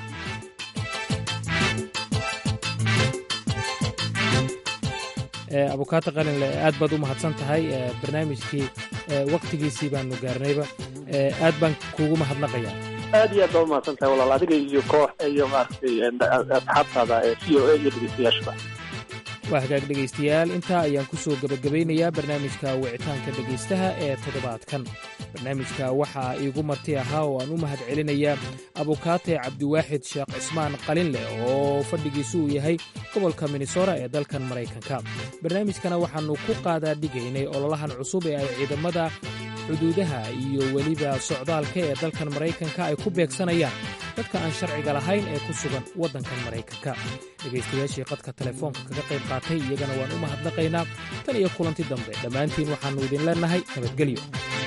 abukaata qalinle aad baad u mahadsan tahay barnaamijkii waktigiisii baanu gaarnayba aad baan kuugu mahadnaqayaa aad iyo aad baa umahadsan tahay walaal adiga iyo koox iyo maaragtay asxaabtaada ee c o a iyo dhegeystayaashaba waa hagaag dhegaystayaal intaa ayaan ku soo gebagabeynayaa barnaamijka wicitaanka dhegaystaha ee toddobaadkan barnaamijka waxaa iigu marti ahaa oo aan u mahad celinayaa abukaate cabdiwaaxid sheekh cismaan qalinleh oo fadhigiisu uu yahay gobolka minnesota ee dalkan maraykanka barnaamijkana waxaannu ku qaadaa dhigaynay ololahan cusub ee ay ciidamada xuduudaha iyo weliba socdaalka ee dalkan maraykanka ay ku beegsanayaan dadka aan sharciga lahayn ee ku sugan waddankan maraykanka dhegaystayaashii qadka telefoonka kaga qayb qaatay iyagana waan u mahadnaqaynaa tan iyo kulanti dambe dhammaantiin waxaannu idin leennahay nabadgelyo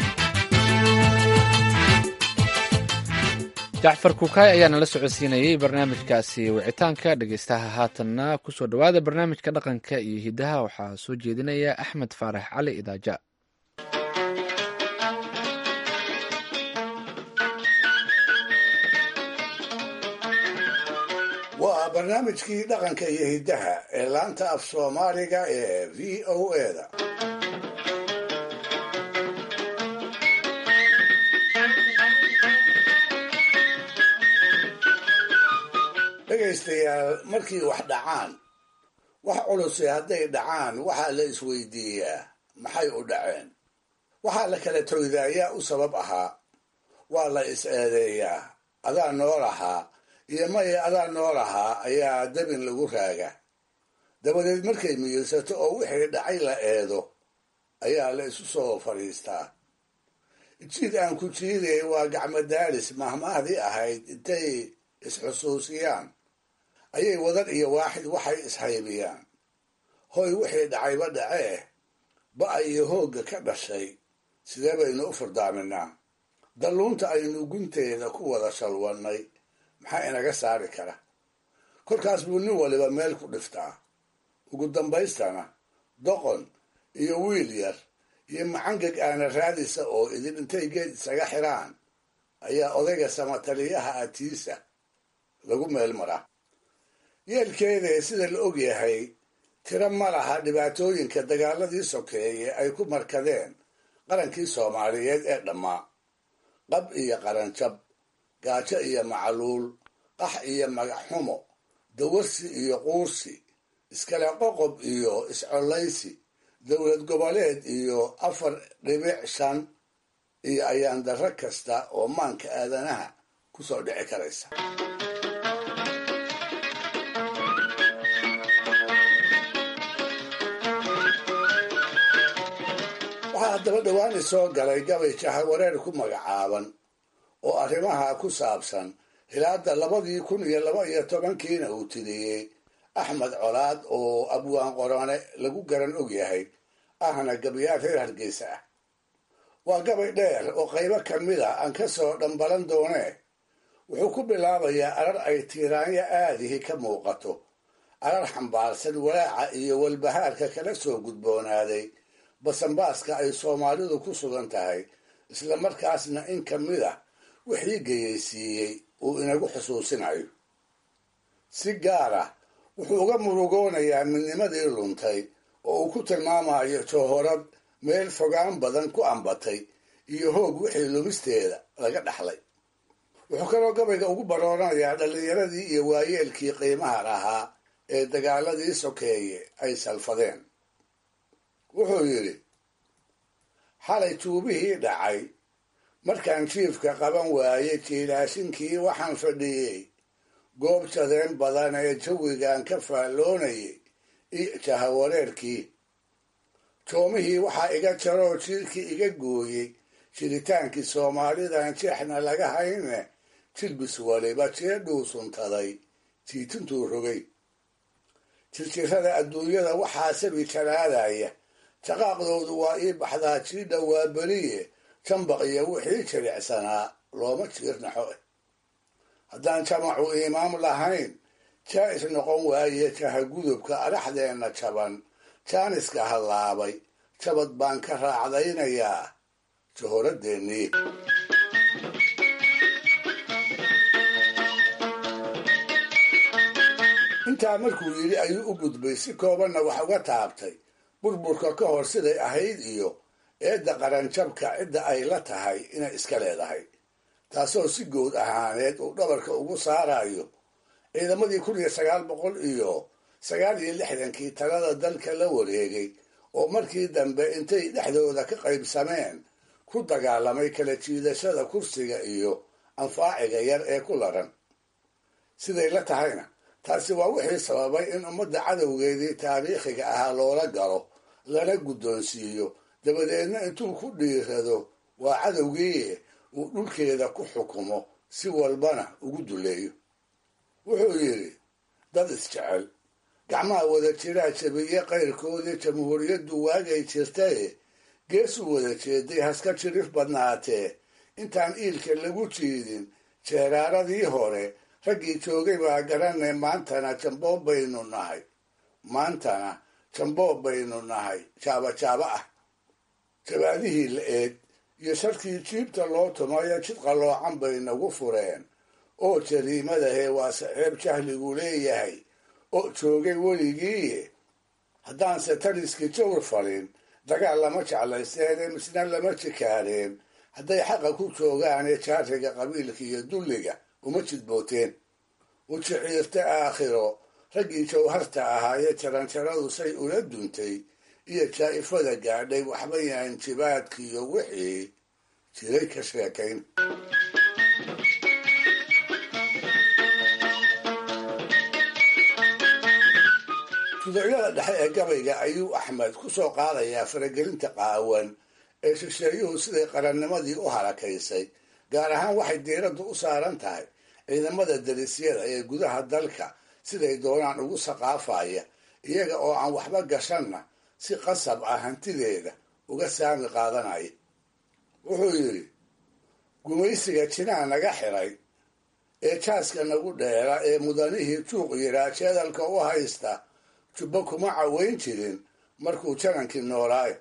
jacfar kukaay ayaana la socodsiinayey barnaamijkaasi wicitaanka dhegaystaha haatanna ku soo dhowaada barnaamijka dhaqanka iyo hiddaha waxaa soo jeedinaya axmed faarax cali idaaja waa barnaamijkii dhaqanka iyo hiddaha ee laanta af soomaaliga ee v o eda dhegaystayaal markii wax dhacaan wax culusi hadday dhacaan waxaa la isweydiiyaa maxay u dhaceen waxaa la kala toydaayaa u sabab ahaa waa la is eedeeyaa adaa nool ahaa iyo maya adaa nool ahaa ayaa dabin lagu raaga dabadeed markay miyirsato oo wixii dhacay la eedo ayaa la isu soo fadhiistaa jiid aan ku jiidayay waa gacmadaalis mahmaahdii ahayd intay isxusuusiyaan ayay wadar iyo waaxid waxay ishaybiyaan hoy wixii dhacayba dhacee ba-a iyo hoogga ka dhashay sidee baynu u furdaaminaa dalluunta aynu gunteeda ku wada shalwannay maxaa inaga saari kara? kolkaas buu nin waliba meel ku dhiftaa. ugu dambaystana doqon iyo wiil yar iyo macangeg aana raadisa oo idin intay geed isaga xiraan ayaa odayga samataliyaha atiisa lagu meel maraa. yeelkeeda sida la og yahay tiro ma laha dhibaatooyinka dagaaladii sokeeye ay ku markadeen qarankii soomaaliyeed ee dhammaa. qab iyo qaranjab, gaajo iyo macluul, qax iyo magaxxumo, dawarsi iyo quursi, iskale qoqob iyo iscollaysi, dowlad goboleed iyo afar dhibic shan iyo ayaan darro kasta oo maanka aadanaha ku soo dhici karaysa. waxaa haddaba dhawaani soo galay gabay jahawareer ku magacaaban oo arrimaha ku saabsan hilaada labadii kun iyo laba iyo tobankiina uu tiriyey axmed colaad oo abwaan qorone lagu garan og yahay ahna gabayaal reer hargeysa ah. waa gabay dheer oo qaybo ka mid a aan ka soo dhambalan doonee wuxuu ku bilaabayaa arar ay tiiraanyo aadihi ka muuqato, arar xambaarsan walaaca iyo walbahaarka kala soo gudboonaaday basanbaaska ay soomaalidu ku sugan tahay, isla markaasna in ka mid ah wixii geyeysiiyey uu inagu xusuusinayo. si gaar ah wuxuu uga murugoonayaa midnimadii luntay oo uu ku tilmaamayo joohorad meel fogaan badan ku ambatay iyo hoog wixii lumisteeda laga dhaxlay. wuxuu kaloo gabayga ugu baroonayaa dhallinyaradii iyo waayeelkii qiimaha lahaa ee dagaaladii sokeeye ay salfadeen. wuxuu yidhi, xalay tuubihii dhacay markaan jiifka qaban waayey jiilaashinkii waxaan fadhiyey goob jadeen badan ee jawigan ka faalloonayay iyo jahawareerkii. joomihii waxaa iga jaroo jiirkii iga gooyey jiritaankii soomaalidan jeexna laga hayne jilbis waliba jeedhuu suntaday jiitintuu rogay. jirjirrada adduunyada waxaa sabi jaraadaya, jaqaaqdoodu waa ii baxdaa jiidha waa beriye jambaq iyo wixii jiricsanaa looma jiirnaxo eh. haddaan jamacu imaam lahayn jaa'is noqon waaye jahagudubka adhaxdeenna jaban, jaaniska hallaabay jabad baan ka raacdaynayaa jahoradeennii. intaa markuu yidhi ayuu u gudbay, si koobanna wax uga taabtay burburka ka hor siday ahayd iyo eedda qaranjabka cidda ay la tahay inay iska leedahay, taasoo si guud ahaaneed uu dhabarka ugu saarayo ciidamadii kun iyo sagaal boqol iyo sagaal iyo lixdankii talada dalka la wareegay oo markii dambe intay dhexdooda ka qaybsameen ku dagaalamay kala jiidashada kursiga iyo anfaaciga yar ee ku laran. siday la tahayna taasi waa wixii sababay in ummadda cadowgeedii taariikhiga ahaa loola galo, lana guddoonsiiyo, dabadeedna intuu ku dhiirado waa cadowgii uu dhulkeeda ku xukumo, si walbana ugu duleeyo. wuxuu yidhi, dad isjecel gacmaha wada jiraa jabiye qayrkoodii jamhuuriyaddu waagay jirtaye geesu wada jeeday haska jirif badnaatee intaan iilka lagu jiidin jeeraaradii hore raggii joogay baa garanay maantana jamboob baynu nahay maantana jamboob baynu nahay jaabajaaba ah. jabaadihii la eed iyo sharkii jiibta loo tumayo jid qalloocan bay nagu fureen oo jariimadahe waa saceeb jahligu leeyahay oo joogay weligii. haddaanse taliskii jawr falin dagaal lama jeclaysteene misna lama jikaareen, hadday xaqa ku joogaanee jaariga qabiilka iyo dulliga uma jidbooteen. u jiciirta aakhiro raggii jawharta ahaayee jaranjaradu say ula duntay iyo jaa'ifada gaadhay waxba yaan jibaadkiiyo wixii jiray ka sheekayn. tuducyada dhexe ee gabayga ayuu axmed ku soo qaadayaa faragelinta qaawan ee shisheeyuhu siday qarannimadii u harakaysay, gaar ahaan waxay diiraddu u saaran tahay ciidamada darisyada ee gudaha dalka siday doonaan ugu saqaafaya, iyaga oo aan waxba gashanna si qasab ah hantideeda uga saami qaadanaya. wuxuu yidhi, gumaysiga jinaa naga xiray ee jaaska nagu dheera ee mudanihii juuq yiraa jeedalka u haysta jubbo kuma caweyn jirin markuu janankii noolaayo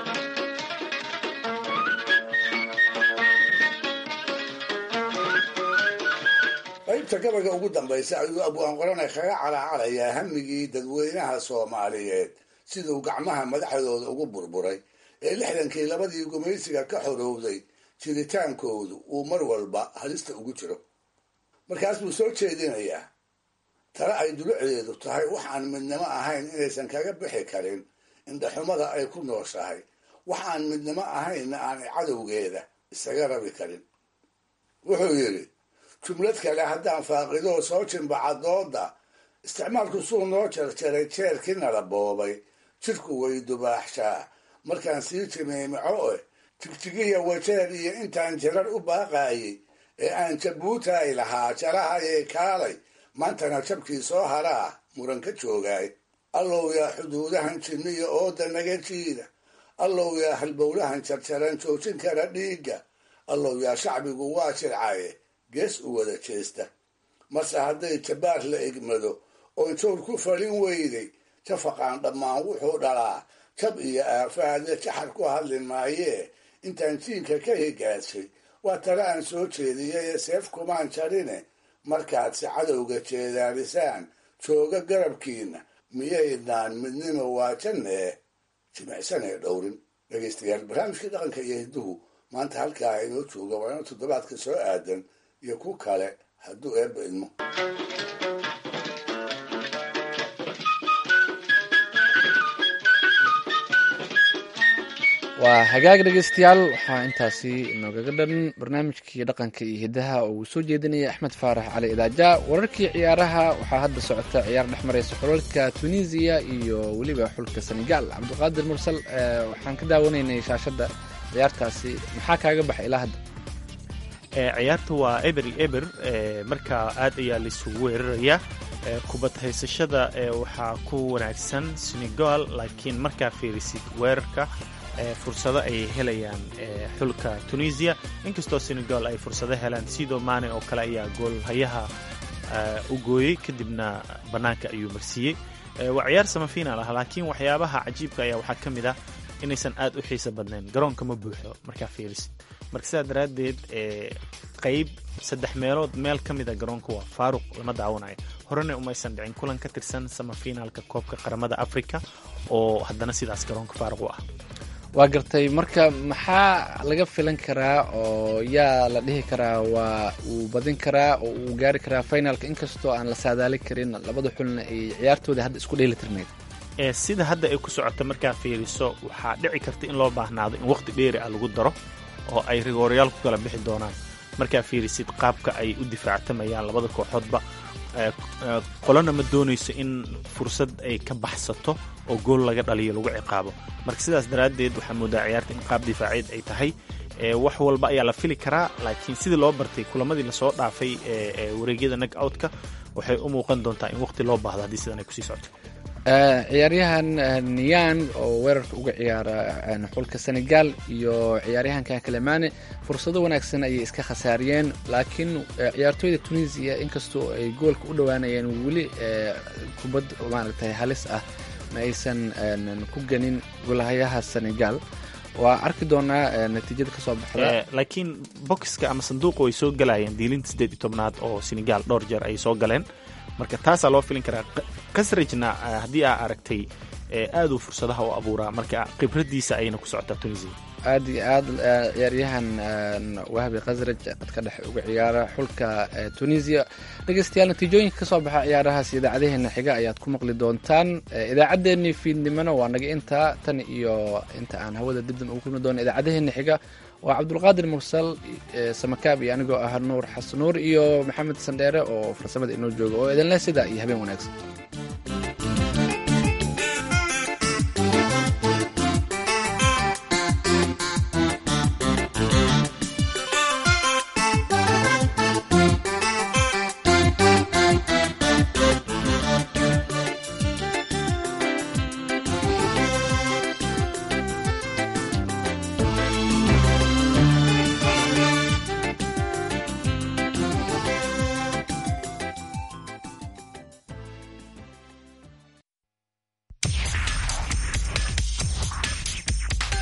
qaybta gabayga ugu dambaysa ayuu abwaan qorane kaga calacalayaa hamigii dadweynaha soomaaliyeed siduu gacmaha madaxdooda ugu burburay ee lixdankii labadii gumaysiga ka xorowday jiritaankoodu uu mar walba halista ugu jiro markaas buu soo jeedinayaa tale ay dulucdeedu tahay wax aan midnimo ahayn inaysan kaga bixi karin indhaxumada ay ku nooshahay wax aan midnimo ahaynna aanay cadowgeeda isaga rabi karin wuxuu yidhi jumlad kale haddaan faaqidoo soo jimbaca dooda isticmaalku suu noo jarjaray jeerkii nala boobay jidhku way dubaaxshaa markaan sii jimeemico eh jigjigiya wajeer iyo intaan jarar u baaqaayay ee aan jabuutaay lahaa jarahayay kaalay maantana jabkii soo haraa muran ka joogaay allow yaa xuduudahan jinniya ooda naga jiida allow yaa halbowlahan jarjaran joojin kara dhiigga allow yaa shacbigu waa jircaye gees u wada jeesta marse hadday jabaar la egmado oon joor ku falin weyday jafaqaan dhammaan wuxuu dhalaa jab iyo aafaade jaxar ku hadli maayee intaan jiinka ka higaadshay waa tale aan soo jeediyay ee seef kumaan jarine markaad si cadowga jeedaarisaan jooga garabkiina miyaydaan midnimo waajanee jimicsanee dhowrin dhegaystayaal barnaamijkii dhaqanka iyo hidduhu maanta halkaa inoo jooga waa ino toddobaadka soo aadan iyo ku kale hadduu eebba idmo waa hagaag dhegeystayaal waxaa intaasi inoogaga dhan barnaamijkii dhaqanka iyo hidaha oo uu soo jeedinaya axmed faarax cali idaaja wararkii ciyaaraha waxaa hadda socota ciyaar dhex maraysa xulalka tunisiya iyo weliba xulka senegal cabdiqaadir mursal waxaan ka daawanaynay shaashadda ciyaartaasi maxaa kaaga baxay ilaa hadda ciyaarta waa eber eber markaa aad ayaa laisugu weerarayaa kubad haysashada waxaa ku wanaagsan senegal laakiin markaa fiirisid weerarka fursado ay helayaan xulka tunisiya inkastoo senegal ay fursado helaan sidoo maane oo kale ayaa goolhayaha u gooyey kadibna bannaanka ayuu marsiiyey waa ciyaar samafiinaal ah laakiin waxyaabaha cajiibka ayaa waxaa ka mid ah inaysan aad u xiiso badnayn garoonka ma buuxo markaa fiirisid marka sidaa daraaddeed qayb saddex meelood meel ka mida garoonka waa faaruq lama daawanayo horena umaysan dhicin kulan ka tirsan samafinaalka koobka qaramada africa oo haddana sidaas garoonka faaruq u ah waa gartay marka maxaa laga filan karaa oo yaa la dhihi karaa waa uu badin karaa oo uu gaari karaa finalka inkastoo aan la saadaali karin labada xulna ay ciyaartooda hadda isku dheeli tirnayd sida hadda ay ku socoto markaa fiiriso waxaa dhici karta in loo baahnaado in waqti dheeri ah lagu daro oo ay rigoorayaal ku kala bixi doonaan markaa fiirisid qaabka ay u difaactamayaan labada kooxoodba qolona ma doonayso in fursad ay ka baxsato oo gool laga dhaliyo lagu ciqaabo marka sidaas daraaddeed waxaa moodaa ciyaarta in qaab difaaceed ay tahay wax walba ayaa la fili karaa laakiin sidii loo bartay kulamadii lasoo dhaafay ee wareegyada nag outka waxay u muuqan doontaa in waqti loo baahdo haddii sidan ay kusii socoto ciyaaryahan niyan oo weerarka uga ciyaara xulka senegal iyo ciyaaryahanka kalemane fursado wanaagsan ayay iska khasaariyeen laakiin ciyaartooyda tunisiya inkastoo ay goolka u dhowaanayeen weli kubad maaragtay halis ah ma aysan ku ganin golahayaha senegal waa arki doonaa natiijada ka soo baxda laakiin bokiska ama sanduuqa way soo galayeen diilinta siddeed iyo tobnaad oo senegal dhowr jeer ay soo galeen marka taasaa loo filin karaa kasrajna haddii aa aragtay aaduu fursadaha u abuuraa marka khibraddiisa ayayna ku socotaa tunisia aad iyo aad ciyaaryahan wahbi khasraj qadka dhexe uga ciyaara xulka tunisia dhegeystayaal natiijooyinka ka soo baxa ciyaarahaas idaacadaheena xiga ayaad ku maqli doontaan idaacaddeenii fiidnimona waa naga intaa tan iyo inta aan hawada dibdam ugu kulmi doono idaacadaheena xiga waa cabdulqaadir mursal samakaab iyo anigoo ah nuur xasan nuur iyo maxamed sandheere oo farsamada inoo jooga oo idinleh sidaa iyo habeen wanaagsan